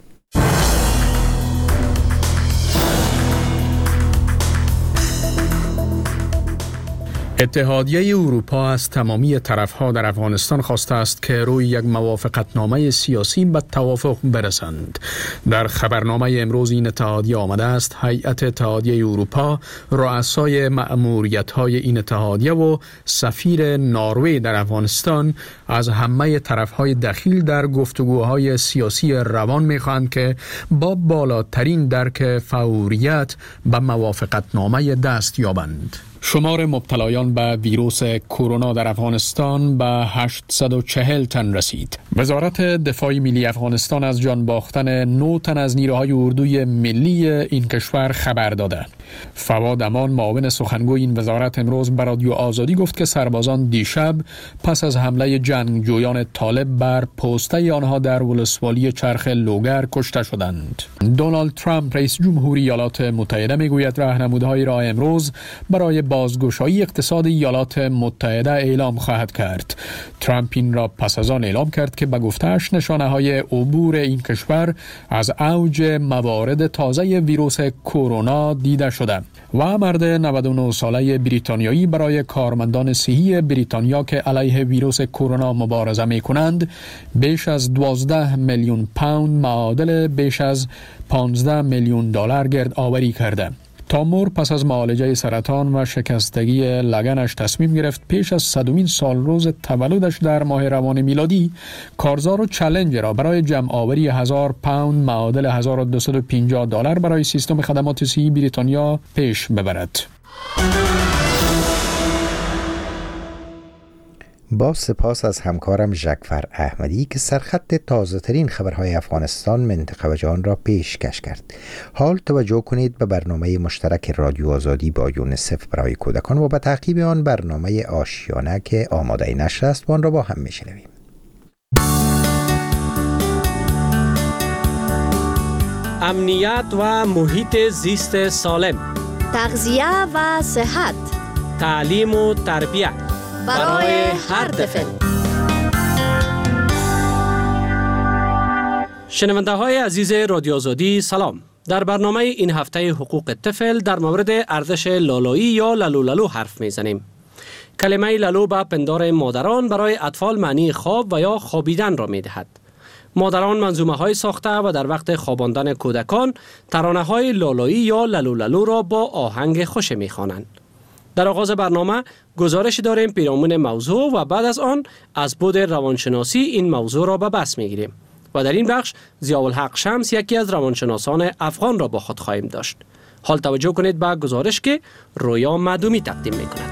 Speaker 20: اتحادیه اروپا از تمامی طرف‌ها در افغانستان خواسته است که روی یک موافقتنامه سیاسی به توافق برسند. در خبرنامه امروز این اتحادیه آمده است هیئت اتحادیه اروپا، رؤسای مأموریت‌های این اتحادیه و سفیر نروژ در افغانستان از همه طرف‌های دخیل در گفتگوهای سیاسی روان می‌خواهند که با بالاترین درک فوریت به موافقتنامه دست یابند. شمار مبتلایان به ویروس کرونا در افغانستان به هشتصد و چهل تن رسید. وزارت دفاع ملی افغانستان از جان باختن نه تن از نیروهای اردوی ملی این کشور خبر داده. فواد امان، معاون سخنگوی این وزارت، امروز به رادیو آزادی گفت که سربازان دیشب پس از حمله جنگجویان طالب بر پوسته آنها در ولسوالی چرخ لوگر کشته شدند. دونالد ترامپ رئیس جمهوری ایالات متحده میگوید راهنمودهایی را امروز برای بازگشایی اقتصاد ایالات متحده اعلام خواهد کرد. ترامپ این را پس از آن اعلام کرد که به گفته‌اش نشانه‌های عبور این کشور از اوج موارد تازه ویروس کرونا دیده شده و مرد نود و نه ساله بریتانیایی برای کارمندان صحی بریتانیا که علیه ویروس کرونا مبارزه می‌کنند بیش از دوازده میلیون پوند معادل بیش از پانزده میلیون دلار گرد آوری کرده. تامور پس از معالجه سرطان و شکستگی لگنش تصمیم گرفت پیش از صدومین سال روز تولدش در ماه روان میلادی کارزار و چالش را برای جمع آوری هزار پوند معادل هزار و دویست و پنجاه دلار برای سیستم خدمات صحی بریتانیا پیش ببرد.
Speaker 1: با سپاس از همکارم ژکفر احمدی که سرخط تازه ترین خبرهای افغانستان، منطقه و جهان را پیشکش کرد. حال توجه کنید به برنامه مشترک رادیو آزادی با یونیسف برای کودکان و به تعقیب آن برنامه آشیانه که آماده نشر است و آن را با هم میشنویم.
Speaker 3: امنیت و محیط زیست سالم،
Speaker 5: تغذیه و صحت،
Speaker 3: تعلیم و تربیت
Speaker 5: برای هر طفل.
Speaker 3: شنونده های عزیز رادیو آزادی سلام. در برنامه این هفته حقوق طفل در مورد ارزش لالایی یا لالو لالو حرف میزنیم. کلمه لالو به پندار مادران برای اطفال معنی خواب و یا خوابیدن را میدهد. مادران منظومه های ساخته و در وقت خواباندن کودکان ترانه های لالایی یا لالو لالو را با آهنگ خوش میخوانند. در آغاز برنامه گزارش داریم پیرامون موضوع و بعد از آن از بود روانشناسی این موضوع را به بحث میگیریم و در این بخش ضیاءالحق شمس یکی از روانشناسان افغان را با خود خواهیم داشت. حال توجه کنید به گزارش که رویا معدومی تقدیم میکند.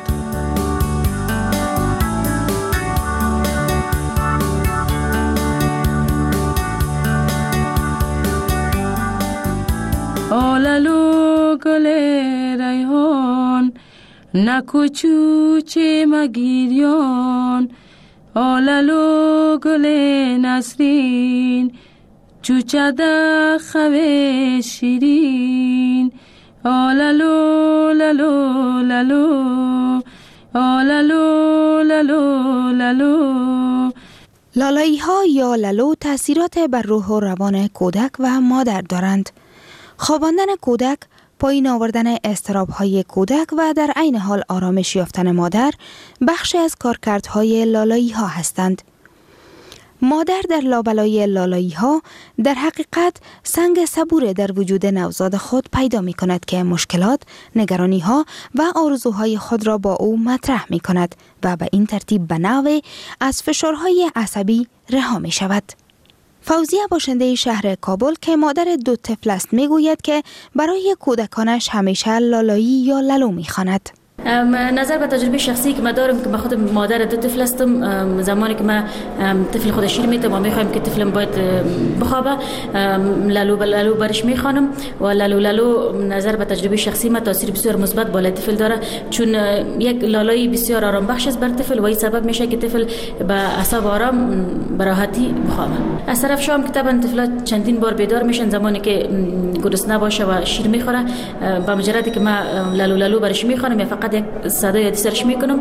Speaker 6: آلالو گل ریحان نکوچو چه مگیریان، آلالو گل نسرین چوچده خواه شیرین، آلالو لالو لالو آلالو لالو لالو.
Speaker 7: لالایی ها یا لالو تأثیرات بر روح و روان کودک و مادر دارند. خواباندن کودک، پایین آوردن اضطراب‌های کودک و در عین حال آرامش یافتن مادر بخشی از کارکردهای لالایی ها هستند. مادر در لابلای لالایی ها در حقیقت سنگ صبور در وجود نوزاد خود پیدا می کند که مشکلات، نگرانی ها و آرزوهای خود را با او مطرح می کند و به این ترتیب به نوع از فشارهای عصبی رها می شود. فوزیه باشنده شهر کابل که مادر دو طفل است میگوید که برای کودکانش همیشه لالایی یا لالو میخواند.
Speaker 4: نظر به تجربه شخصی که من دارم که من خود مادر دو طفل هستم، زمانی که من طفل خود شیر میتم و میخوایم که طفلم باید بخوابه لالو لالو برش میخوانم و لالو لالو نظر به تجربه شخصی من تاثیر بسیار مثبت بالای طفل داره، چون یک لالایی بسیار آرام بخش است بر طفل و این سبب میشه که طفل به اعصاب آرام به راحتی بخوابه. از طرف شام که طبعا طفلات چندین بار بیدار میشن زمانی که گرسنه باشه و شیر میخوره، با مجردی که من لالو لالو برش میخوانم یا فقط یک صدا یادی سرش میکنم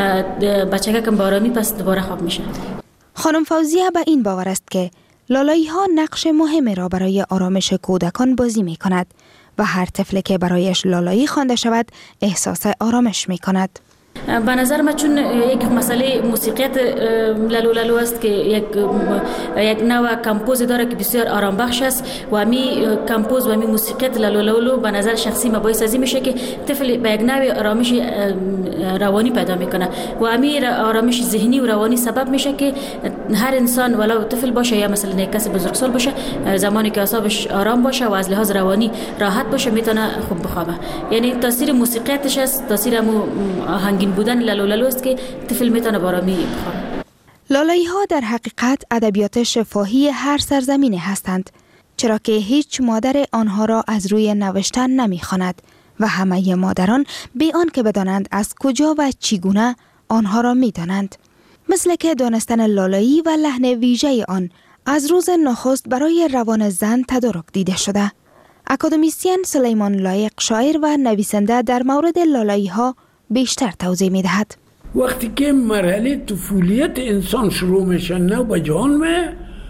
Speaker 4: بچه کم بارامی پس دوباره خواب میشه.
Speaker 7: خانم فوزیه به این باور است که لالایی ها نقش مهمی را برای آرامش کودکان بازی می کند و هر طفل که برایش لالایی خوانده شود احساس آرامش می کند.
Speaker 4: به نظر من چون یک مسئله موسیقیت لالو لالو است که یک یک نوع کمپوز داره که بسیار آرام بخش است و امی کمپوز و امی موسیقیت لالو لالو به نظر شخصی ما باعث ازی میشه که طفل به یک نوع آرامش روانی پیدا میکنه و امی آرامش ذهنی و روانی سبب میشه که هر انسان ولو طفل باشه یا مثلا یک کس بزرگسال باشه زمانی که اعصابش آرام باشه و از لحاظ روانی راحت باشه میتونه خوب بخوابه. یعنی تاثیر موسیقیتش است، تاثیر مو آهنگین بودن لالو لالو است که طفل میتونه بارامی بخوابه.
Speaker 7: لالایی ها در حقیقت ادبیات شفاهی هر سرزمینی هستند، چرا که هیچ مادر آنها را از روی نوشتن نمیخواند و همه مادران بی آن که بدانند از کجا و چگونه آنها را میدانند. مثل که دانستن لالایی و لحن ویژه آن از روز نخست برای روان زن تدارک دیده شده. اکادمیسین سلیمان لایق شاعر و نویسنده در مورد لالایی ها بیشتر توضیح می دهد.
Speaker 8: وقتی که مرحله طفولیت انسان شروع میشه نو به جهان می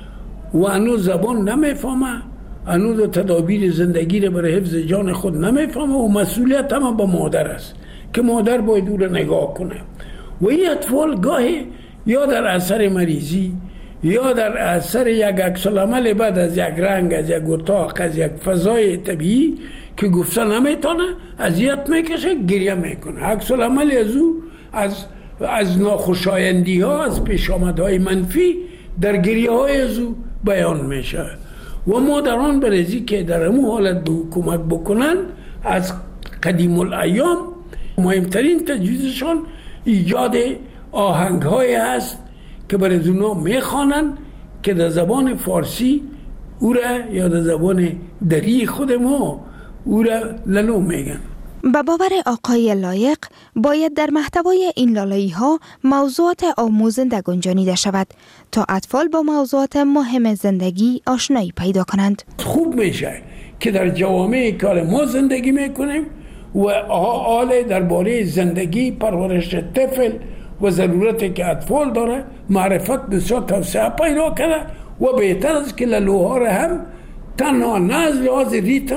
Speaker 8: و هنوز زبان نمیفهمه، هنوز تدابیر زندگی را برای حفظ جان خود نمیفهمه و مسئولیت هم به مادر است که مادر باید او را نگاه کنه و این اطفال گاهی یا در اثر مریضی یا در اثر یک عکس العمل بعد از یک رنگ، از یک اتاق، از یک فضای طبیعی که گفته نمیتونه اذیت میکشه گریه میکنه. عکس العمل از او از از ناخوشایندی ها، از پیشامدهای منفی در گریه های از او بیان میشه و مادران برزی که در همون حالت به حکومت بکنن از قدیم الایام مهمترین تجویزشان ایجاد آهنگ های هست که برای اونا میخوانن که در زبان فارسی او را یا در زبان دری خود ما او را لالو میگن.
Speaker 7: به باور آقای لایق باید در محتوای این لالایی ها موضوعات آموزنده گنجانیده شود تا اطفال با موضوعات مهم زندگی آشنایی پیدا کنند.
Speaker 8: خوب میشه که در جوامعی که ما زندگی میکنیم و حال درباره زندگی پرورش طفل و ضرورتی که اطفال داره معرفت بسیار توسعه پیدا کرده و بهتر است که لالوها را هم تنها نه از لحاظ ریتم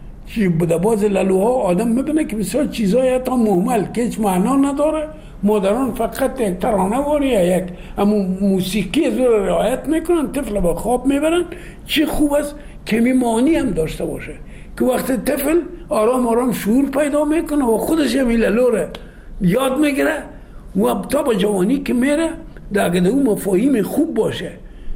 Speaker 8: چی بوده باز لالوها آدم میبینه که بسیار چیزای حتی مهمل که هیچ معنا نداره، مادران فقط یک ترانه واری یا یک اما موسیقی از رو رعایت میکنن، طفل با خواب میبرن. چی خوب است که میمانی هم داشته باشه که وقت طفل آرام آرام شعور پیدا میکنه و خودش هم لالو را یاد میگیره و تا با جوانی که میره در اون مفاهیم خوب باشه،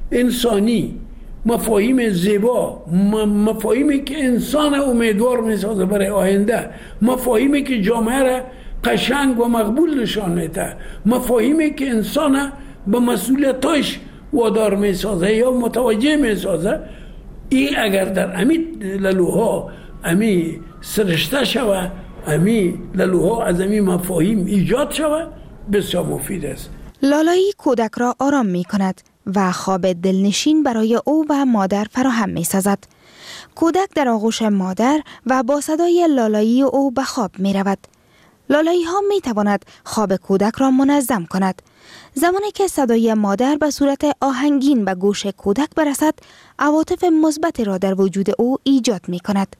Speaker 8: انسانی، مفاهیم زیبا، مفاهیمی که انسان امیدوار میسازه برای آینده، مفاهیمی که جامعه را قشنگ و مقبول نشان میده، مفاهیمی که انسان به مسئولیتش وادار میسازه یا متوجه میسازه. این اگر در امی لالوها امی سرشته شوه، امی لالوها از امی مفاهیم ایجاد شوه، بسیار مفید است.
Speaker 7: لالایی کودک را آرام می کند و خواب دلنشین برای او و مادر فراهم می سازد. کودک در آغوش مادر و با صدای لالایی او به خواب می رود. لالایی ها می تواند خواب کودک را منظم کند. زمانی که صدای مادر به صورت آهنگین به گوش کودک برسد، عواطف مثبت را در وجود او ایجاد می کند.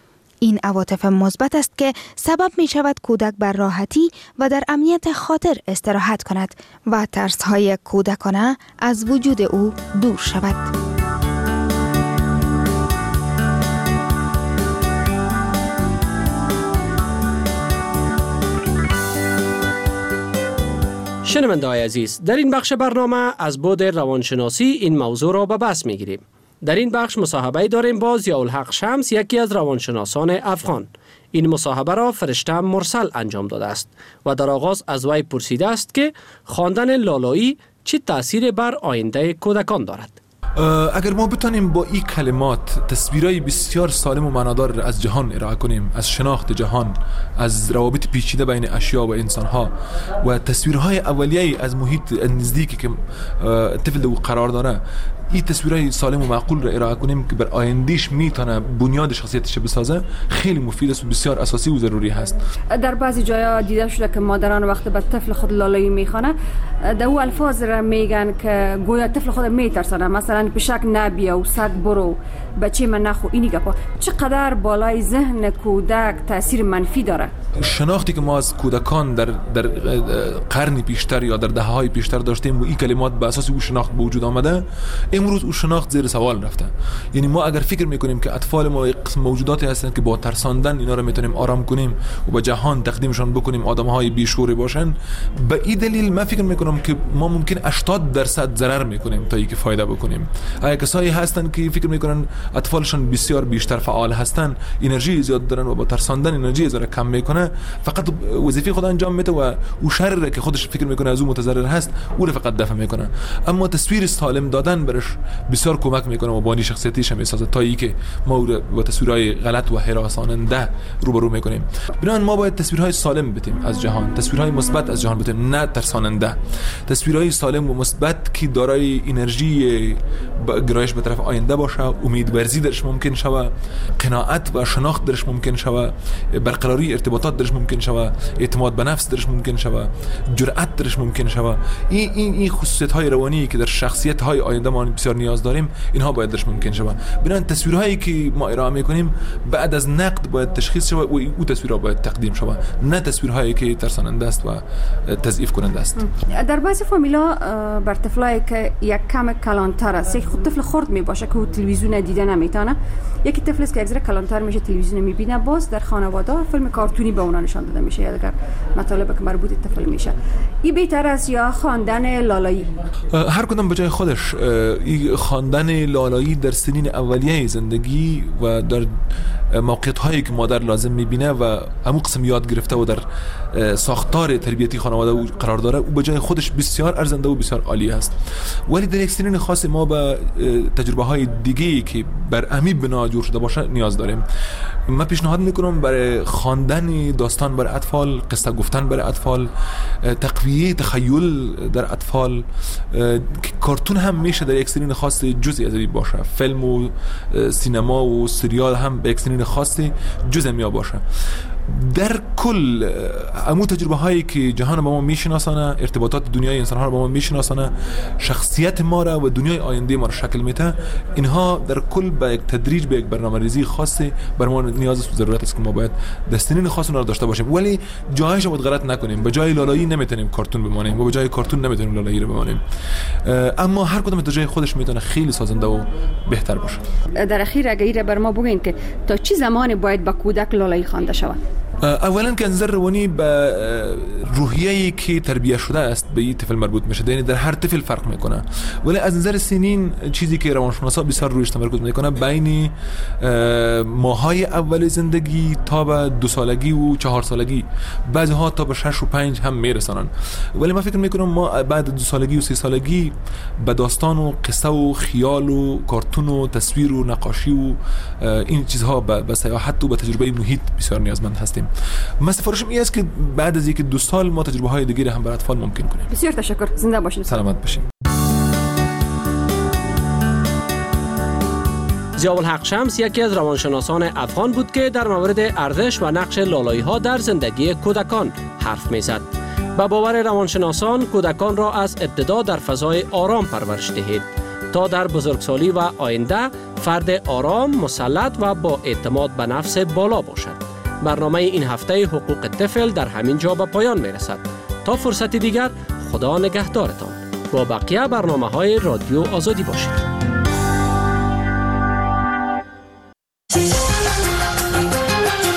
Speaker 7: این عواطف مثبت است که سبب می شود کودک بر راحتی و در امنیت خاطر استراحت کند و ترس‌های کودکانه از وجود او دور شود.
Speaker 3: شنونده‌های عزیز، در این بخش برنامه از بعد روانشناسی این موضوع را به بحث می‌گیریم. در این بخش مصاحبه داریم با ضیاءالحق شمس، یکی از روانشناسان افغان. این مصاحبه را فرشته مرسل انجام داده است و در آغاز از وی پرسیده است که خواندن لالایی چه تأثیر بر آینده کودکان دارد.
Speaker 9: اگر ما بتانیم با این کلمات تصویرهای بسیار سالم و معنادار از جهان ارائه کنیم، از شناخت جهان، از روابط پیچیده بین اشیا و انسانها و تصویرهای اولیه از محیط نزدیکی که طفل او قرار داره، این تصویرهای سالم و معقول را ارائه کنیم که بر آیندهش میتونه بنیاد شخصیتش بسازه، خیلی مفید است و بسیار اساسی و ضروری هست.
Speaker 13: در بعضی جاها دیده شده که مادران وقتی به طفل خود لالایی میخوانه، در او الفاظ را میگن که گویا طفل خود میترسانه، مثلا پشک نبیا و سگ برو، بچه من نخو، اینی گپا. چقدر بالای ذهن کودک تاثیر منفی داره؟
Speaker 9: شناختی که ما از کودکان در در قرنی پیشتر یا در دهه‌های پیشتر داشتیم و این کلمات به اساس او شناخت به وجود آمده، امروز او شناخت زیر سوال رفته. یعنی ما اگر فکر میکنیم که اطفال ما قسم موجوداتی هستند که با ترساندن اینا رو میتونیم آرام کنیم و به جهان تقدیمشون بکنیم آدم‌های بیشعور باشن، به این دلیل من فکر میکنم که ما ممکن هشتاد درصد ضرر میکنیم تا اینکه فایده بکنیم. اگه کسایی هستن که فکر میکنن اطفالشون بسیار بیشتر فعال هستن، انرژی زیاد دارن و با ترساندن انرژی زیاد کم میکنه، فقط وظیفه خود انجام میده و او شر که خودش فکر میکنه از او متضرر هست او رو فقط دفع میکنه. اما تصویر سالم دادن برش بسیار کمک میکنه و بانی شخصیتیش هم میسازه تا اینکه ما او رو با تصویرهای غلط و هراساننده روبرو میکنیم. بنابراین ما باید تصویرهای سالم بدیم از جهان، تصویرهای مثبت از جهان بدیم، نه ترساننده. تصویرهای سالم و مثبت که دارای انرژی گرایش به طرف آینده باشه، امیدورزی درش ممکن شوه، قناعت و شناخت درش ممکن شوه، برقراری ارتباطات درش ممکن شوه، اعتماد به نفس درش ممکن شوه، جرأت درش ممکن شوه. این این این خصوصیت‌های روانی که در شخصیت‌های آینده ما بسیار نیاز داریم، اینها باید درش ممکن شوه. بنابراین تصویرهایی که ما ارائه می‌کنیم بعد از نقد باید تشخیص شوه و او تصویرها باید تقدیم شوه، نه تصویرهایی که ترساننده است و تضعیف کننده است.
Speaker 13: در بعضی فامیلا بر طفلایی که یک کم کلانتر است، خود طفل خرد میباشه که تلویزیون دیده نمیتونه، یکی طفل است که اگه کلانتر میشه تلویزیون میبینه، باز در خانواده فیلم کارتونی به اونا نشان داده میشه یا اگر مطالب که مربوط به طفل میشه. این بهتر است یا خواندن لالایی؟
Speaker 9: هر کدام به جای خودش. این خواندن لالایی در سنین اولیه زندگی و در موقعیت هایی که مادر لازم میبینه و همون قسم یاد گرفته و در ساختار تربیتی خانواده قرار داره، او به جای خودش بسیار ارزنده و بسیار عالی است. ولی در یک سنین خاص ما به تجربه های دیگه‌ای که بر امی بنا جور شده باشه نیاز داریم. من پیشنهاد میکنم برای خواندن داستان برای اطفال، قصه گفتن برای اطفال، تقویه تخیل در اطفال، کارتون هم میشه در یک سنین خاص جزئی از این باشه، فیلم و سینما و سریال هم به یک سنین خاصی جزئی می باشه. در کل امو تجربه هایی که جهان با ما میشناسانه، ارتباطات دنیای انسان ها رو با ما میشناسانه، شخصیت ما را و دنیای آینده ما را شکل میده، اینها در کل به یک تدریج به یک برنامه‌ریزی خاصی بر ما نیاز است و ضرورت است که ما باید دستنین خاص اونها رو داشته باشیم. ولی جایش رو باید غلط نکنیم. به جای لالایی نمیتونیم کارتون بمانیم و به جای کارتون نمیتونیم لالایی رو بمانیم. اما هر کدوم در جای خودش میتونه خیلی سازنده و بهتر باشه.
Speaker 13: در اخیر اگه بر ما بگین که تا چه زمانی باید با کودک لالایی خوانده شود؟
Speaker 9: اولا که نظر روانی به روحیه‌ای که تربیت شده است به این طفل مربوط میشه، یعنی در هر طفل فرق میکنه. ولی از نظر سنین چیزی که روانشناسا بسیار رویش تمرکز میکنه بین ماهای اول زندگی تا به دو سالگی و چهار سالگی، بعضی ها تا به شش و پنج هم میرسانن. ولی من فکر میکنم ما بعد دو سالگی و سه سالگی به داستان و قصه و خیال و کارتون و تصویر و نقاشی و این چیزها به سیاحت و به تجربه محیط بسیار نیازمند هستیم. من سفارشم این است که بعد از یک دو سال ما تجربه های دیگری هم برای اطفال ممکن کنیم.
Speaker 13: بسیار تشکر. زنده باشید.
Speaker 9: سلامت باشید.
Speaker 3: ضیاءالحق شمس یکی از روانشناسان افغان بود که در مورد ارزش و نقش لالایی ها در زندگی کودکان حرف میزد. با باور روانشناسان کودکان را از ابتدا در فضای آرام پرورش دهید تا در بزرگسالی و آینده فرد آرام، مسلط و با اعتماد به نفس بالا باشد. برنامه این هفته حقوق طفل در همین جا به پایان می رسد. تا فرصت دیگر خدا نگهدارتان. با بقیه برنامه های رادیو آزادی باشید.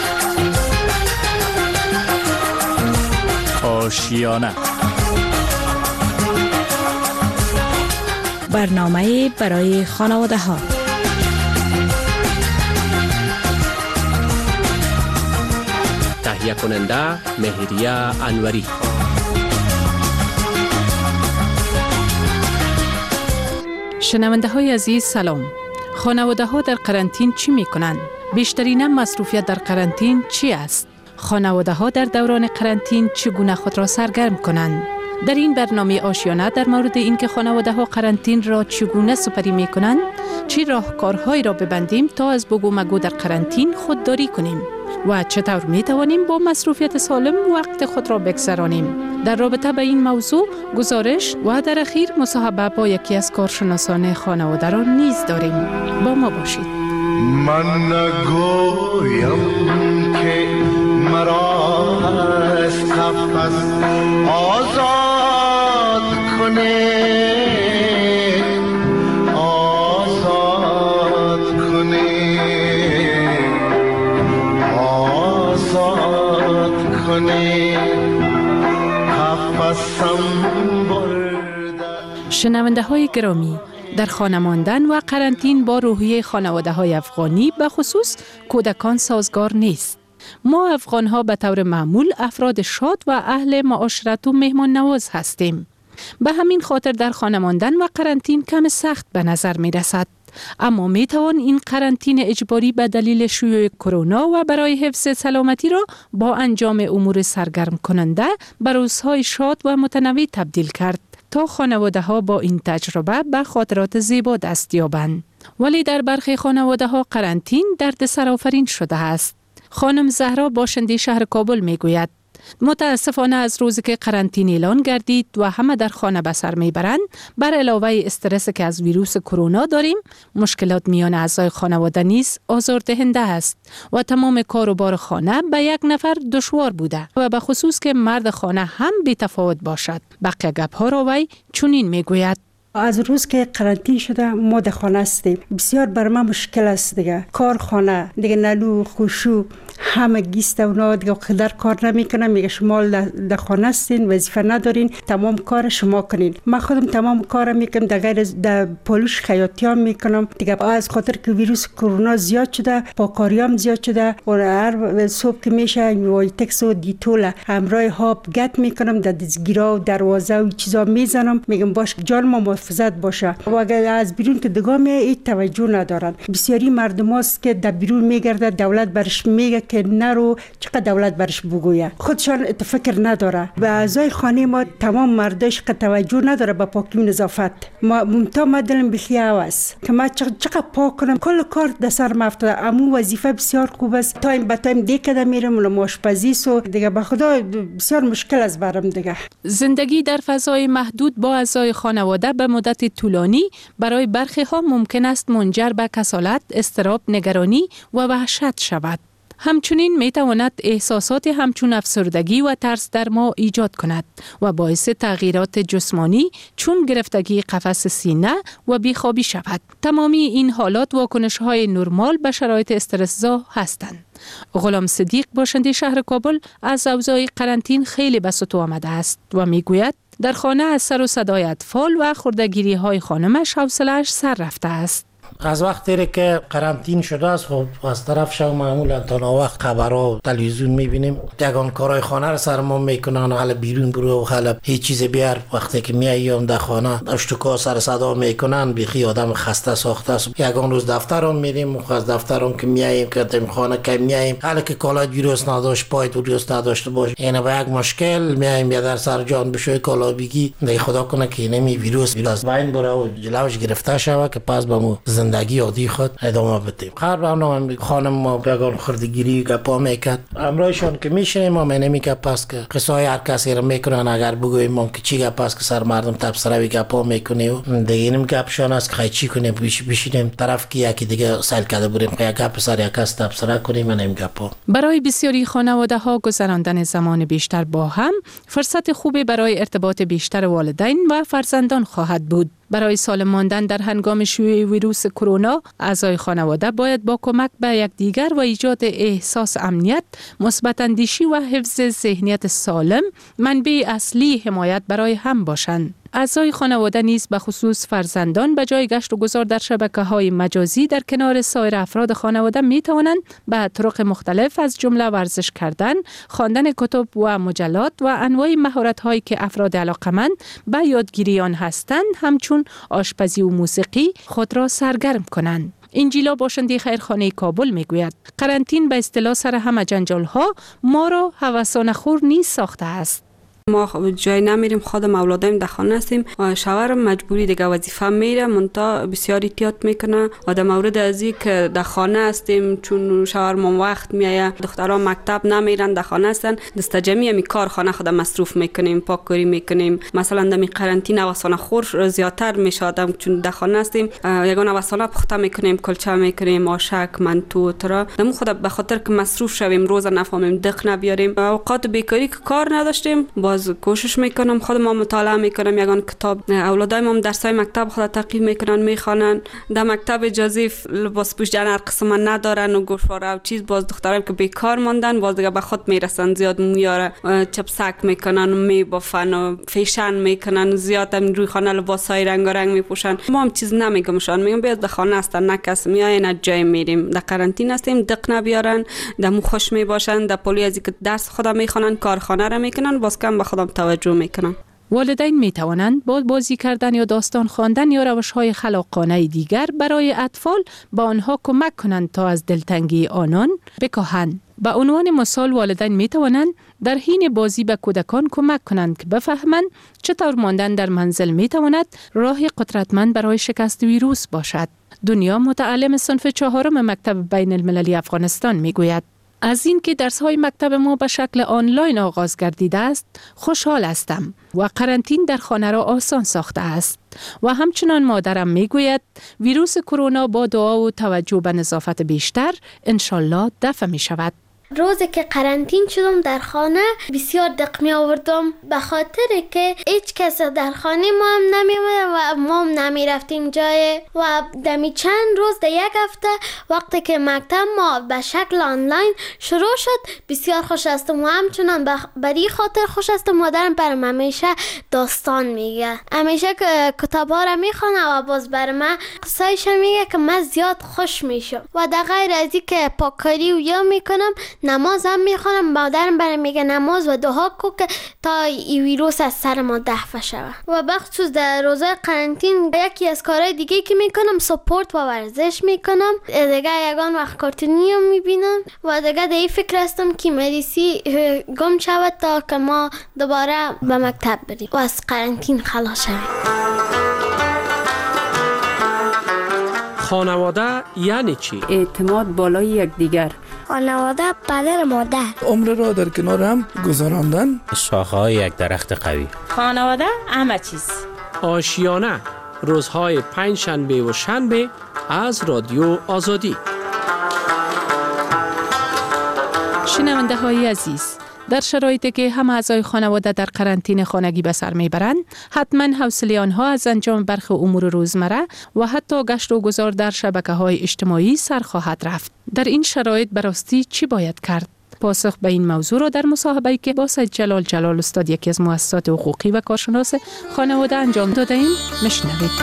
Speaker 14: آشیانه
Speaker 12: برنامه برای خانواده ها.
Speaker 3: تهیه کننده مهریه انوری.
Speaker 14: شنونده های عزیز سلام. خانواده ها در قرنطین چی می کنند؟ بیشترین مصروفیت در قرنطین چی است؟ خانواده ها در دوران قرنطین چگونه خود را سرگرم کنند؟ در این برنامه آشیانه در مورد اینکه خانواده ها قرنطین را چگونه سپری می کنند، چی راهکارهایی را ببندیم تا از بگو مگو در قرنطین خودداری کنیم و چطور می توانیم با مصروفیت سالم وقت خود را بگذرانیم. در رابطه با این موضوع گزارش و در اخیر مصاحبه با یکی از کارشناسان خانواده را نیز داریم. با ما باشید.
Speaker 15: من نگویم که مرا از قفس آزاد کنه، آزاد کنه، آزاد کنه، قفسم برده.
Speaker 14: شنونده های گرامی، در خانه ماندن و قرنطین با روحیه خانواده های افغانی به خصوص کودکان سازگار نیست. ما افغان ها به طور معمول افراد شاد و اهل معاشرت و مهمان نواز هستیم. به همین خاطر در خانه ماندن و قرنطین کم سخت به نظر می رسد. اما می توان این قرنطین اجباری به دلیل شیوع کرونا و برای حفظ سلامتی را با انجام امور سرگرم کننده به روزهای شاد و متنوع تبدیل کرد تا خانواده ها با این تجربه به خاطرات زیبا دست یابند. ولی در برخی خانواده ها قرنطین درد سرآفرین شده است. خانم زهرا باشنده شهر کابل می گوید متاسفانه از روزی که قرنطین اعلان گردید و همه در خانه به سر میبرند، بر علاوه استرس که از ویروس کرونا داریم، مشکلات میان اعضای خانواده نیز آزاردهنده است و تمام کار و بار خانه به یک نفر دشوار بوده و به خصوص که مرد خانه هم بی تفاوت باشد. بقیه گپ ها را وی چنین میگوید:
Speaker 17: از روز که قرنطین شده ما در خانه هستیم. بسیار بر ما مشکل است دیگه. کار خانه دیگه نلو خوشو همه گیست اونا دیگه خدر کار نمیکنن، میگه شما در خانه هستین، وظیفه ندارین، تمام کار شما کنین. من خودم تمام کار میکنم، در غیر در پولش خیاطیام میکنم دیگه. از خاطر که ویروس کرونا زیاد شده، پاکاریام زیاد شده و هر صبح که میشه وایتکس و دیتول همراه هاب گت میکنم، در دستگیرا و دروازه و چیزا میزنم، میگم باش جان ما محافظت باشه. و اگر از بیرون که دگاه میای این توجه ندارن. بسیاری مردم هست که در بیرون میگرده، دولت برش میگه که نرو، چقدر دولت برش بگویه، خودشان فکر نداره. به اعضای خانه ما تمام مرداش که توجه نداره به پاکی و نظافت. ما ممتا ما دلم بخیه است که ما چقدر پاک کنم، کل کار در سر ما افتاده. امو وظیفه بسیار خوب است، تایم به تایم دیگه میرم ولی آشپزی سو دیگه به خدا بسیار مشکل است برام دیگه.
Speaker 14: زندگی در فضای محدود با اعضای خانواده به مدت طولانی برای برخی ها ممکن است منجر به کسالت، اضطراب، نگرانی و وحشت شود. همچنین می تواند احساسات همچون افسردگی و ترس در ما ایجاد کند و باعث تغییرات جسمانی چون گرفتگی قفس سینه و بیخوابی شود. تمامی این حالات واکنش‌های نرمال به شرایط استرس‌زا هستند. غلام صدیق باشنده شهر کابل از اوضاع قرنطین خیلی به سطو آمده است و می گوید در خانه از سر و صدای اطفال و خردگیری های خانمش حوصله‌اش سر رفته است.
Speaker 18: از وقتی که قرنطین شده است، خب از طرف شو معمولا تا وقت خبرها و تلویزیون میبینیم، یگان کارهای خانه رو سر ما میکنن، حالا بیرون برو، حالا هیچ چیز بیار. وقتی که میایم در خانه اشتکا سر صدا میکنن، بیخی آدم خسته ساخته است. یگان روز دفترم میریم، از دفترم که میایم که تیم خانه که میایم، حالا که کالای ویروس نداشت، پای ویروس نداشته باشه، اینا به یک مشکل میایم یا در سر جان بشوی کالا بگی، دی خدا کنه که نمی ویروس ویروس واین بره و جلوش گرفته شوه که پس بمو زندگی عادی خود ادامه بدیم. هر برنامه خانم ما بگان خردگیری گپا میکرد، امرایشان که میشنیم ما نمیگه پس که قصای هر کسی رو میکنن. اگر بگویم ما که چی گپ است که سر مردم تبصره گپا میکنه و دیگه اینم گپشان است که چی کنیم، بشینیم طرف کی یکی دیگه سال کرده بریم که گپ سر یک کس تبصره کنیم و نمی گپا.
Speaker 14: برای بسیاری خانواده ها گذراندن زمان بیشتر با هم فرصت خوبی برای ارتباط بیشتر والدین و فرزندان خواهد بود. برای سالم ماندن در هنگام شیوع ویروس کرونا، اعضای خانواده باید با کمک به یکدیگر و ایجاد احساس امنیت، مثبت اندیشی و حفظ ذهنیت سالم منبع اصلی حمایت برای هم باشند. اعضای خانواده نیز به خصوص فرزندان به جای گشت و گذار در شبکه‌های مجازی در کنار سایر افراد خانواده می توانند به طرق مختلف از جمله ورزش کردن، خواندن کتب و مجلات و انواع مهارت‌هایی که افراد علاقمند به یادگیری آن هستند همچون آشپزی و موسیقی خود را سرگرم کنند. انجیلا باشنده خیرخانه کابل میگوید قرنطین به اصطلاح سر همه جنجال‌ها ما را هوسانه خور نیست ساخته است.
Speaker 2: ما جای نمیریم، خودم اولادایم در خانه هستیم و شوهرم مجبوری دیگه وظیفه میره، منتها بسیار احتیاط میکنه و در مورد از این که در خانه هستیم چون شوهرم وقت میایه، دخترها مکتب نمیرن در خانه هستن، دست جمعی می کار خانه خود مصروف میکنیم، پاککاری میکنیم. مثلا در می قرنطینه هوسانه خور زیادتر میشادم چون در خانه هستیم، یگان هوسانه پخته میکنیم، کلچه میکنیم، آشک، منتو ترا. دم خود به خاطر که مصروف شویم روز نفهمیم دق نبیاریم. اوقات بیکاری که کار نداشتیم باز کوشش میکنم خودم مطالعه میکنم، یگان کتاب اولادایم هم درسای مکتب خود تعقیب میکنن میخوانن. در مکتب اجازه لباس پوشیدن هر قسم ندارن و گوشواره و چیز، باز دخترم که بیکار ماندن باز دیگه به خود میرسن، زیاد مویاره چپسک میکنن و میبافن و فیشن میکنن، زیاد هم روی خانه لباسای رنگارنگ میپوشن. ما هم چیز نمیگمشان، میگم بیاد در خانه هستن، نه کس میای نه جای میریم، در قرنطینه هستیم، دق نبیارن، دمو خوش میباشن، در پلی از که درس خودم میخوانن، کارخانه را میکنن، باز کم به خودم توجه میکنن.
Speaker 14: والدین می توانند با بازی کردن یا داستان خواندن یا روش‌های خلاقانه دیگر برای اطفال با آنها کمک کنند تا از دلتنگی آنان بکاهند. به عنوان مثال والدین می توانند در حین بازی به کودکان کمک کنند که بفهمند چطور ماندن در منزل می تواند راه قدرتمند برای شکست ویروس باشد. دنیا متعلم صنف چهارم مکتب بین المللی افغانستان می گوید از این که درس‌های مکتب ما به شکل آنلاین آغاز گردیده است خوشحال هستم و قرنطین در خانه را آسان ساخته است و همچنان مادرم میگوید ویروس کرونا با دعا و توجه به نظافت بیشتر انشالله دفع می شود.
Speaker 16: روزی که قرنطین شدم در خانه بسیار دق می آوردم به خاطر که هیچ کس در خانه ما هم نمی و ما هم نمی رفتیم جای و دمی چند روز در یک هفته وقتی که مکتب ما به شکل آنلاین شروع شد بسیار خوش هستم و همچنان برای خاطر خوش هستم. مادرم برام همیشه داستان میگه، همیشه کتاب ها را میخونه و باز بر من قصایش میگه که من زیاد خوش میشم و در غیر از این که پاککاری و یا میکنم نماز هم میخوانم. مادرم برام میگه نماز و دعا کو که تا این ویروس از سر ما دفع شود. و بخصوص در روزای قرنطین یکی از کارهای دیگه که میکنم سپورت و ورزش میکنم، دیگه یگان وقت کارتونی هم میبینم و دیگه در این فکر هستم که مریضی گم شود تا که ما دوباره به مکتب بریم و از قرنطین خلاص شویم.
Speaker 3: خانواده یعنی چی؟
Speaker 13: اعتماد بالای یکدیگر.
Speaker 19: خانواده پدر مادر.
Speaker 21: عمر را در کنار هم گذراندن.
Speaker 22: شاخه‌های یک درخت قوی.
Speaker 26: خانواده همه چیز.
Speaker 3: آشیانه روزهای پنج شنبه و شنبه از رادیو آزادی.
Speaker 14: شنونده های عزیز، در شرایطی که همه اعضای خانواده در قرنطینه خانگی به سر میبرند، حتما حوصله آنها از انجام برخی امور روزمره و حتی گشت و گذار در شبکه‌های اجتماعی سر خواهد رفت. در این شرایط براستی چی باید کرد؟ پاسخ به این موضوع را در مصاحبه‌ای که با سید جلال جلال استاد یکی از مؤسسات حقوقی و کارشناس خانواده انجام داده ایم میشنوید.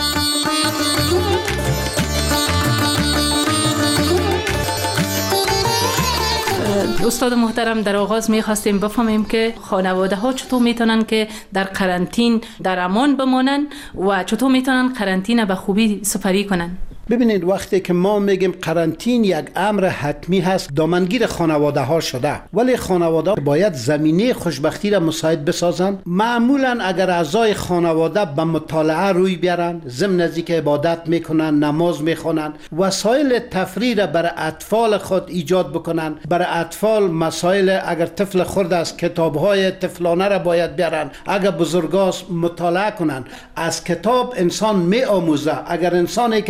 Speaker 14: استاد محترم، در آغاز می‌خواستیم بفهمیم که خانواده ها چطور میتونن که در قرنطین در امان بمانن و چطور میتونن قرنطینه به خوبی سپری کنن.
Speaker 27: ببینید وقتی که ما میگیم قرنطین یک امر حتمی هست دامنگیر خانواده ها شده، ولی خانواده باید زمینه خوشبختی را مساعد بسازند. معمولا اگر اعضای خانواده به مطالعه روی بیارن، ضمن از اینکه عبادت میکنن، نماز میخونن، وسایل تفریح را برای اطفال خود ایجاد بکنن. برای اطفال مسائل اگر طفل خرد است کتاب‌های طفلانه را باید بیارن، اگر بزرگاست مطالعه کنن. از کتاب انسان میآموزه. اگر انسانی که چه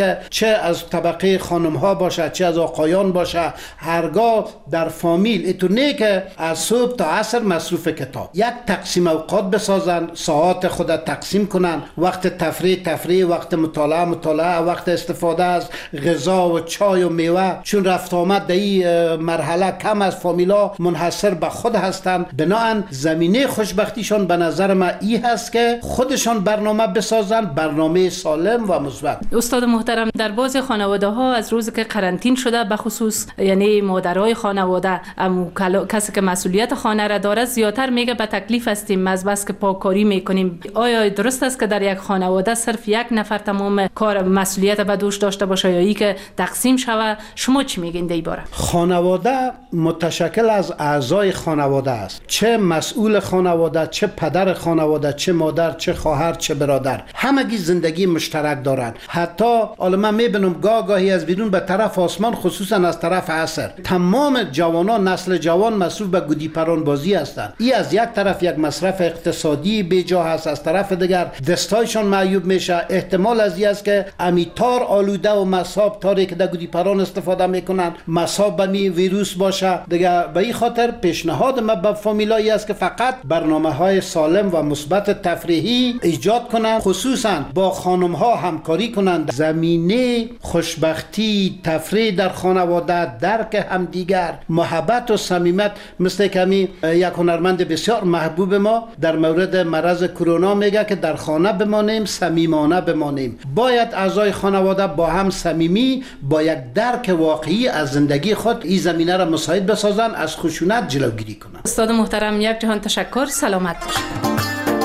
Speaker 27: از طبقه خانم ها باشه چه از آقایان باشه، هرگاه در فامیل ایتو نه که از صبح تا عصر مصروف کتاب، یک تقسیم اوقات بسازن، ساعات خود تقسیم کنن، وقت تفریح تفریح، وقت مطالعه مطالعه، وقت استفاده از غذا و چای و میوه. چون رفت آمد در این مرحله کم از فامیلا منحصر به خود هستند، بنابراین زمینه خوشبختیشان به نظر من این هست که خودشان برنامه بسازن، برنامه سالم و مثبت.
Speaker 14: استاد محترم، در بعض خانواده ها از روزی که قرنطین شده به خصوص یعنی مادرای خانواده ام کسی که مسئولیت خانه را داره زیاتر میگه به تکلیف هستیم از بس که پاککاری میکنیم. آیا درست است که در یک خانواده صرف یک نفر تمام کار مسئولیت به دوش داشته باشه یا ای که تقسیم شوه؟ شما چی میگین در این باره؟
Speaker 27: خانواده متشکل از اعضای خانواده است، چه مسئول خانواده، چه پدر خانواده، چه مادر، چه خواهر، چه برادر، همگی زندگی مشترک دارند. حتی حالا من میبینم گاه گاهی از بیرون به طرف آسمان، خصوصا از طرف عصر، تمام جوانان، نسل جوان مصروف به گودی پران بازی هستند. این از یک طرف یک مصرف اقتصادی بیجا هست، از طرف دیگر دستایشان معیوب میشه. احتمال از این است که امیتار آلوده و مصاب تاری که در گودی پران استفاده میکنن مصاب به می ویروس باشه دیگه. به این خاطر پیشنهاد من به فامیلایی است که فقط برنامه‌های سالم و مثبت تفریحی ایجاد کنند، خصوصا با خانم ها همکاری کنند. زمینه خوشبختی، تفریح در خانواده، درک همدیگر، محبت و صمیمیت، مثل کمی یک هنرمند بسیار محبوب ما در مورد مرض کرونا میگه که در خانه بمانیم، صمیمانه بمانیم. باید اعضای خانواده با هم صمیمی، با یک درک واقعی از زندگی خود این زمینه را مساعد بسازن، از خشونت جلوگیری کنند.
Speaker 14: استاد محترم، یک جهان تشکر، سلامت باشید.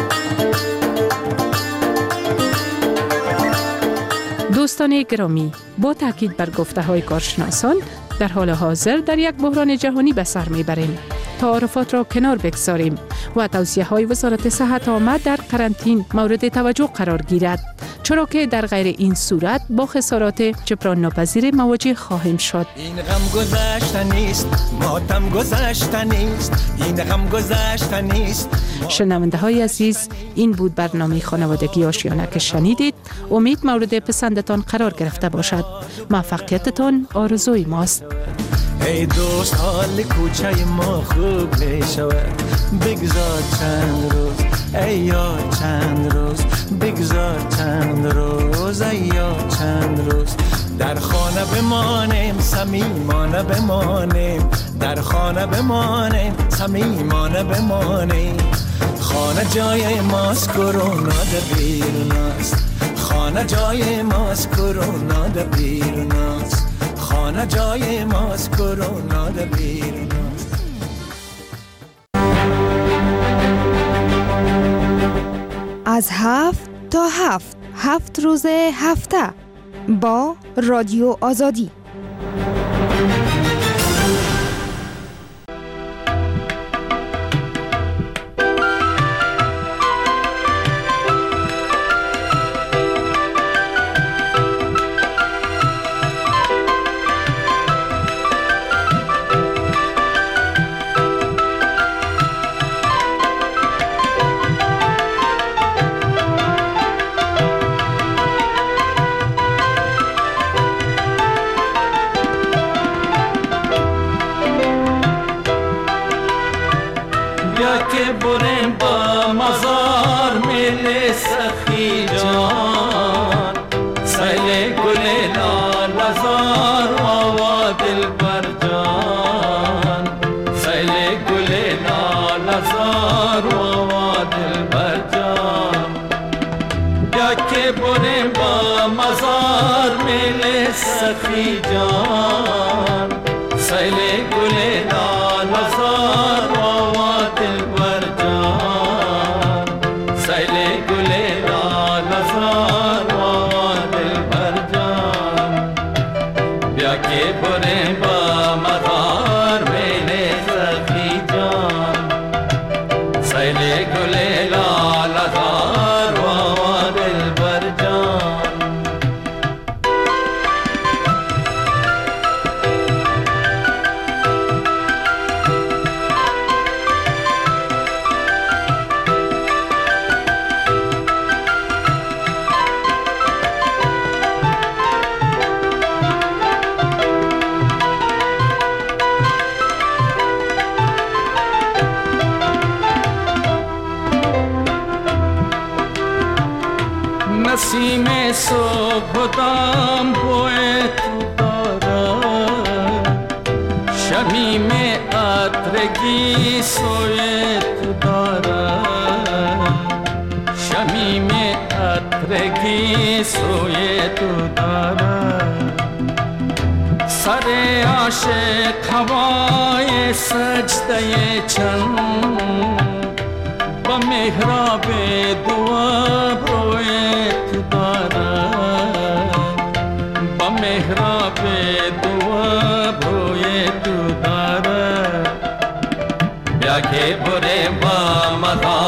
Speaker 14: دوستان گرامی، با تاکید بر گفته های کارشناسان، در حال حاضر در یک بحران جهانی به سر میبریم. تعارفات را کنار بگذاریم و توصیه های وزارت صحت عامه در قرنطین مورد توجه قرار گیرد، چرا که در غیر این صورت با خسارات جبران ناپذیر مواجه خواهیم شد.
Speaker 1: این غم گذشته نیست، ماتم گذشته نیست، این غم گذشته نیست.
Speaker 14: شنونده های عزیز، این بود برنامه خانوادگی آشیانه که شنیدید. امید مورد پسندتان قرار گرفته باشد. موفقیتتان آرزوی ماست.
Speaker 1: ای دوست، حال کوچه ما خوب می شود، بگذار چند روز، ای یاد چند روز، بگذار چند روز، ای یاد چند روز. در خانه بمانیم، صمیمانه بمانیم، در خانه بمانیم، صمیمانه بمانیم. خانه جای ماست، کرونا در بیرون است. خانه جای ماست، کرونا در بیرون است. خانه جای ماست، کرونا در بیرون است.
Speaker 7: از هفت تا هفت هفت روز هفته با رادیو آزادی.
Speaker 1: نسیم صبح دام بوی تو دارد شمیم عطرگی سوی تو دارد شمیم عطرگی سوی تو دارد سر عاشق هوای سجده چند با محراب دعا بروی تو دارد با محراب دعا بروی تو دارد بیا که بره با مدار